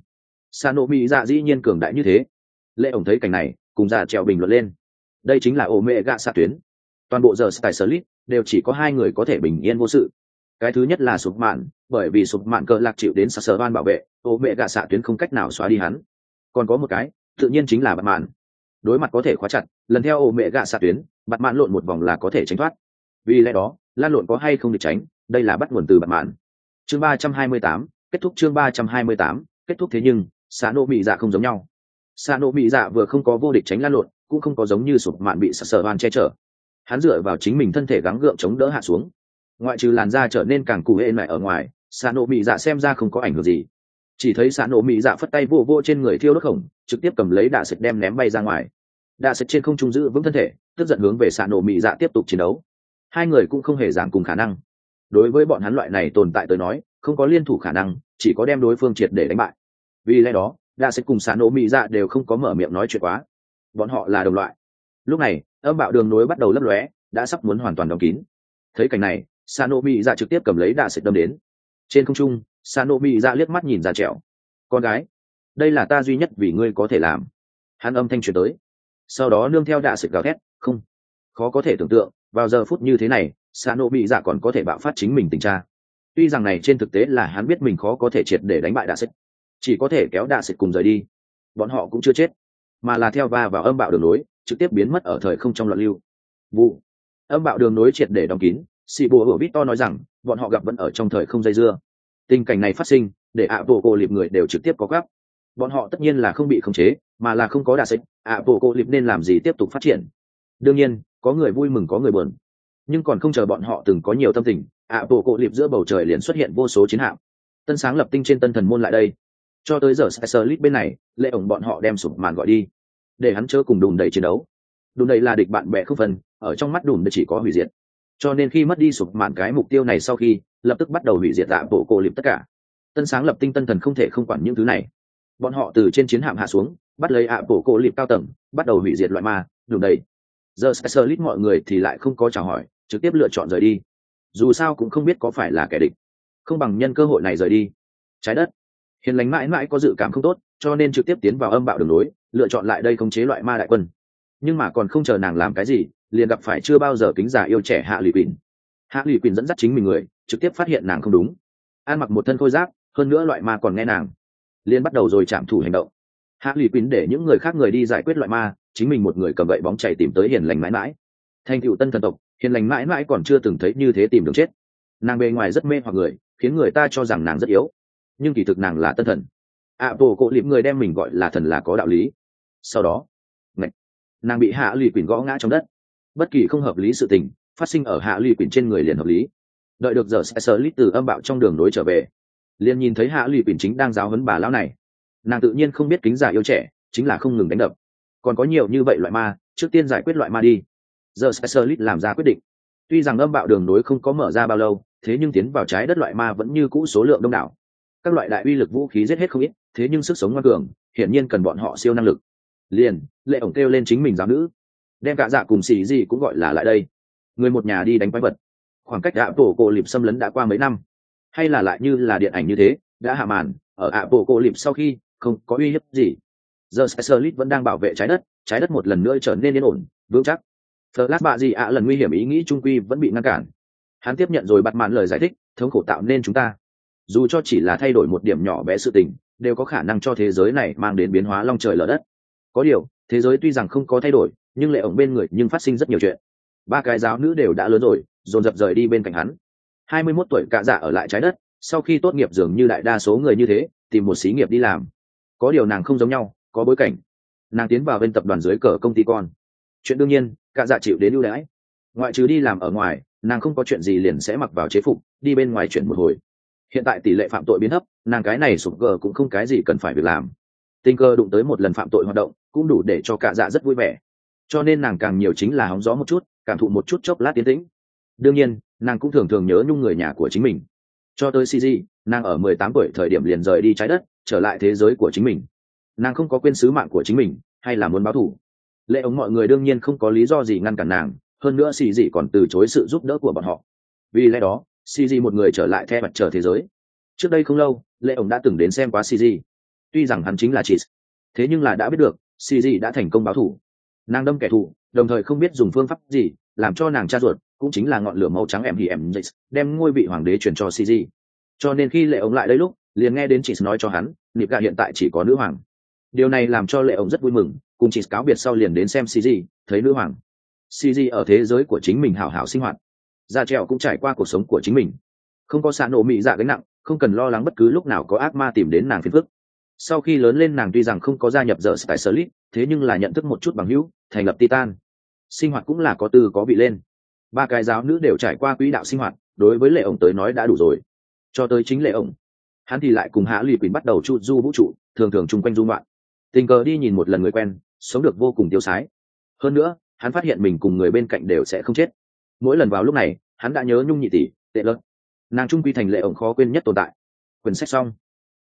Sa nổ mỹ dạ dĩ nhiên cường đại như thế. Lệ ổng thấy cảnh này cùng già trèo bình luận lên, đây chính là ổ mẹ gạ xạ tuyến. Toàn bộ giờ Sky Slip đều chỉ có hai người có thể bình yên vô sự. Cái thứ nhất là sụp mạn, bởi vì sụp mạn cờ lạc chịu đến sở ban bảo vệ, ổ mẹ gạ xạ tuyến không cách nào xóa đi hắn. Còn có một cái tự nhiên chính là bạt mạn, đối mặt có thể khóa chặt, lần theo ổ mẹ gạ xạ tuyến, bạt mạn lộn một vòng là có thể tránh thoát. Vì lẽ đó lan lộn có hay không được tránh, đây là bắt nguồn từ bạt mạn. Chương ba trăm hai mươi tám, kết thúc. Chương ba trăm hai mươi tám, kết thúc. Thế nhưng Sa nổ mỹ dạ không giống nhau. Sa nổ mỹ dạ vừa không có vô địch tránh lan lộn, cũng không có giống như sụp mạn bị sở ban che chở. Hắn dựa vào chính mình thân thể gắng gượng chống đỡ hạ xuống, ngoại trừ làn da trở nên càng cù hễ lại ở ngoài, Sa nổ mỹ dạ xem ra không có ảnh hưởng gì. Chỉ thấy Sa nổ mỹ dạ phất tay vô vô trên người thiêu đốt khổng, trực tiếp cầm lấy đạ sệt đem ném bay ra ngoài. Đạ sệt trên không trung giữ vững thân thể, tức giận hướng về Sa nổ mỹ dạ tiếp tục chiến đấu. Hai người cũng không hề giảm cùng khả năng. Đối với bọn hắn loại này tồn tại tới nói, không có liên thủ khả năng, chỉ có đem đối phương triệt để đánh bại. Vì lẽ đó đạ sệt cùng Sa nổ mỹ dạ đều không có mở miệng nói chuyện quá. Bọn họ là đồng loại. Lúc này âm bạo đường nối bắt đầu lấp lóe, đã sắp muốn hoàn toàn đóng kín. Thấy cảnh này, Sa nổ mỹ dạ trực tiếp cầm lấy đạ sệt đâm đến. Trên không trung, Sa nổ mỹ dạ liếc mắt nhìn ra trẻo. Con gái, đây là ta duy nhất vì ngươi có thể làm. Hắn âm thanh truyền tới. Sau đó nương theo đạ sệt gào thét, không, khó có thể tưởng tượng, vào giờ phút như thế này, Sa nổ mỹ dạ còn có thể bạo phát chính mình tình tra. Tuy rằng này trên thực tế là hắn biết mình khó có thể triệt để đánh bại đạ sệt, chỉ có thể kéo đạ sệt cùng rời đi. Bọn họ cũng chưa chết, mà là theo va vào âm bạo đường nối, trực tiếp biến mất ở thời không trong loạn lưu. Vụ âm bạo đường nối triệt để đóng kín. Sĩ bùa hữu Victor nói rằng bọn họ gặp vẫn ở trong thời không dây dưa. Tình cảnh này phát sinh để ạ bộ cô liệp người đều trực tiếp có gấp. Bọn họ tất nhiên là không bị khống chế, mà là không có đà xích. ạ bộ cô liệp nên làm gì tiếp tục phát triển? Đương nhiên có người vui mừng có người buồn, nhưng còn không chờ bọn họ từng có nhiều tâm tình, ạ bộ cô liệp giữa bầu trời liền xuất hiện vô số chiến hạm. Tân sáng lập tinh trên tân thần môn lại đây. Cho tới giờ Specialist bên này, Lệ ổng bọn họ đem sụp màn gọi đi, để hắn chớ cùng đùn đầy chiến đấu. Đùn đầy là địch bạn bè không phân, ở trong mắt đùn đầy chỉ có hủy diệt. Cho nên khi mất đi sụp màn cái mục tiêu này sau khi, lập tức bắt đầu hủy diệt ạ bộ cô liệp tất cả. Tân sáng lập tinh tân thần không thể không quản những thứ này. Bọn họ từ trên chiến hạm hạ xuống, bắt lấy ạ bộ cô liệp cao tầng, bắt đầu hủy diệt loại ma, đùn đầy. Giờ Specialist mọi người thì lại không có chào hỏi, trực tiếp lựa chọn rời đi. Dù sao cũng không biết có phải là kẻ địch, không bằng nhân cơ hội này rời đi. Trái đất Hiền lành mãi mãi có dự cảm không tốt, cho nên trực tiếp tiến vào âm bạo đường nối, lựa chọn lại đây khống chế loại ma đại quân. Nhưng mà còn không chờ nàng làm cái gì, liền gặp phải chưa bao giờ kính già yêu trẻ hạ lụy quỳnh. Hạ lụy quỳnh dẫn dắt chính mình người, trực tiếp phát hiện nàng không đúng, ăn mặc một thân khôi giáp, hơn nữa loại ma còn nghe nàng, liền bắt đầu rồi chạm thủ hành động. Hạ lụy quỳnh để những người khác người đi giải quyết loại ma, chính mình một người cầm gậy bóng chảy tìm tới hiền lành mãi mãi. Thành cựu tân thần tộc, hiền lành mãi mãi còn chưa từng thấy như thế tìm đường chết. Nàng bề ngoài rất mê hoặc người, khiến người ta cho rằng nàng rất yếu, nhưng kỳ thực nàng là tân thần. ạ bộ cổ liệm người đem mình gọi là thần là có đạo lý. Sau đó ngạch, nàng bị hạ lụy quỳnh gõ ngã trong đất. Bất kỳ không hợp lý sự tình phát sinh ở hạ lụy quỳnh trên người liền hợp lý. Đợi được giờ sẽ sờ lít từ âm bạo trong đường nối trở về, liền nhìn thấy hạ lụy quỳnh chính đang giáo huấn bà lão này. Nàng tự nhiên không biết kính giả yêu trẻ chính là không ngừng đánh đập, còn có nhiều như vậy loại ma, trước tiên giải quyết loại ma đi. Giờ sẽ sờ lít làm ra quyết định. Tuy rằng âm bạo đường nối không có mở ra bao lâu, thế nhưng tiến vào trái đất loại ma vẫn như cũ số lượng đông đảo. Các loại đại uy lực vũ khí giết hết không ít, thế nhưng sức sống ngoan cường hiển nhiên cần bọn họ siêu năng lực. Liền Lệ ổng kêu lên chính mình giáo nữ, đem cả dạ cùng xì gì cũng gọi là lại đây, người một nhà đi đánh quái vật. Khoảng cách ạ bộ cổ liệp xâm lấn đã qua mấy năm, hay là lại như là điện ảnh như thế đã hạ màn. Ở ạ bộ cổ liệp sau khi không có uy hiếp gì, giờ Specialist vẫn đang bảo vệ trái đất. Trái đất một lần nữa trở nên yên ổn vững chắc. Flash bạ gì ạ lần nguy hiểm ý nghĩ trung quy vẫn bị ngăn cản. Hắn tiếp nhận rồi bặt màn lời giải thích, thống khổ tạo nên chúng ta, dù cho chỉ là thay đổi một điểm nhỏ bé sự tình, đều có khả năng cho thế giới này mang đến biến hóa long trời lở đất. Có điều thế giới tuy rằng không có thay đổi, nhưng Lệ ổng bên người nhưng phát sinh rất nhiều chuyện. Ba cái giáo nữ đều đã lớn rồi, dồn dập rời đi bên cạnh hắn. hai mươi mốt tuổi cạ dạ ở lại trái đất, sau khi tốt nghiệp dường như đại đa số người như thế, tìm một xí nghiệp đi làm. Có điều nàng không giống nhau, có bối cảnh. Nàng tiến vào bên tập đoàn dưới cờ công ty con. Chuyện đương nhiên, cạ dạ chịu đến ưu đãi. Ngoại trừ đi làm ở ngoài, nàng không có chuyện gì liền sẽ mặc vào chế phục, đi bên ngoài chuyển một hồi. Hiện tại tỷ lệ phạm tội biến thấp, nàng cái này sụp gờ cũng không cái gì cần phải việc làm. Tình cờ đụng tới một lần phạm tội hoạt động, cũng đủ để cho cạ dạ rất vui vẻ. Cho nên nàng càng nhiều chính là hóng gió một chút, cảm thụ một chút chốc lát tiến tĩnh. Đương nhiên nàng cũng thường thường nhớ nhung người nhà của chính mình. Cho tới xê giê, nàng ở mười tám tuổi thời điểm liền rời đi trái đất, trở lại thế giới của chính mình. Nàng không có quên sứ mạng của chính mình, hay là muốn báo thù. Lệ ống mọi người đương nhiên không có lý do gì ngăn cản nàng, hơn nữa xì dị còn từ chối sự giúp đỡ của bọn họ. Vì lẽ đó xì dị một người trở lại theo mặt trời thế giới. Trước đây không lâu Lệ ống đã từng đến xem quá xì dị. tuy rằng hắn chính là chị, thế nhưng là đã biết được cg đã thành công báo thù. Nàng đâm kẻ thù đồng thời không biết dùng phương pháp gì làm cho nàng cha ruột cũng chính là ngọn lửa màu trắng em thì em đem ngôi vị hoàng đế truyền cho cg. Cho nên khi lệ ổng lại đây lúc liền nghe đến chị nói cho hắn nịp gạ hiện tại chỉ có nữ hoàng. Điều này làm cho lệ ổng rất vui mừng, cùng chị cáo biệt sau liền đến xem cg, thấy nữ hoàng. cg ở thế giới của chính mình hảo hảo sinh hoạt, ra trèo cũng trải qua cuộc sống của chính mình, không có xạ nổ mị dạ gánh nặng, không cần lo lắng bất cứ lúc nào có ác ma tìm đến nàng phiền phức. Sau khi lớn lên nàng tuy rằng không có gia nhập giờ Sky Solid, thế nhưng là nhận thức một chút bằng hữu, thành lập Titan. Sinh hoạt cũng là có tư có vị lên. Ba cái giáo nữ đều trải qua quỹ đạo sinh hoạt, đối với lệ ổng tới nói đã đủ rồi. Cho tới chính lệ ổng, hắn thì lại cùng Hạ Lụy Quỳnh bắt đầu chu du vũ trụ, thường thường chung quanh du ngoạn. Tình cờ đi nhìn một lần người quen, sống được vô cùng tiêu sái. Hơn nữa, hắn phát hiện mình cùng người bên cạnh đều sẽ không chết. Mỗi lần vào lúc này, hắn đã nhớ nhung nhị tỷ, tệ lợt. Nàng trung quy thành lệ ổng khó quên nhất tồn tại. Quyển sách xong.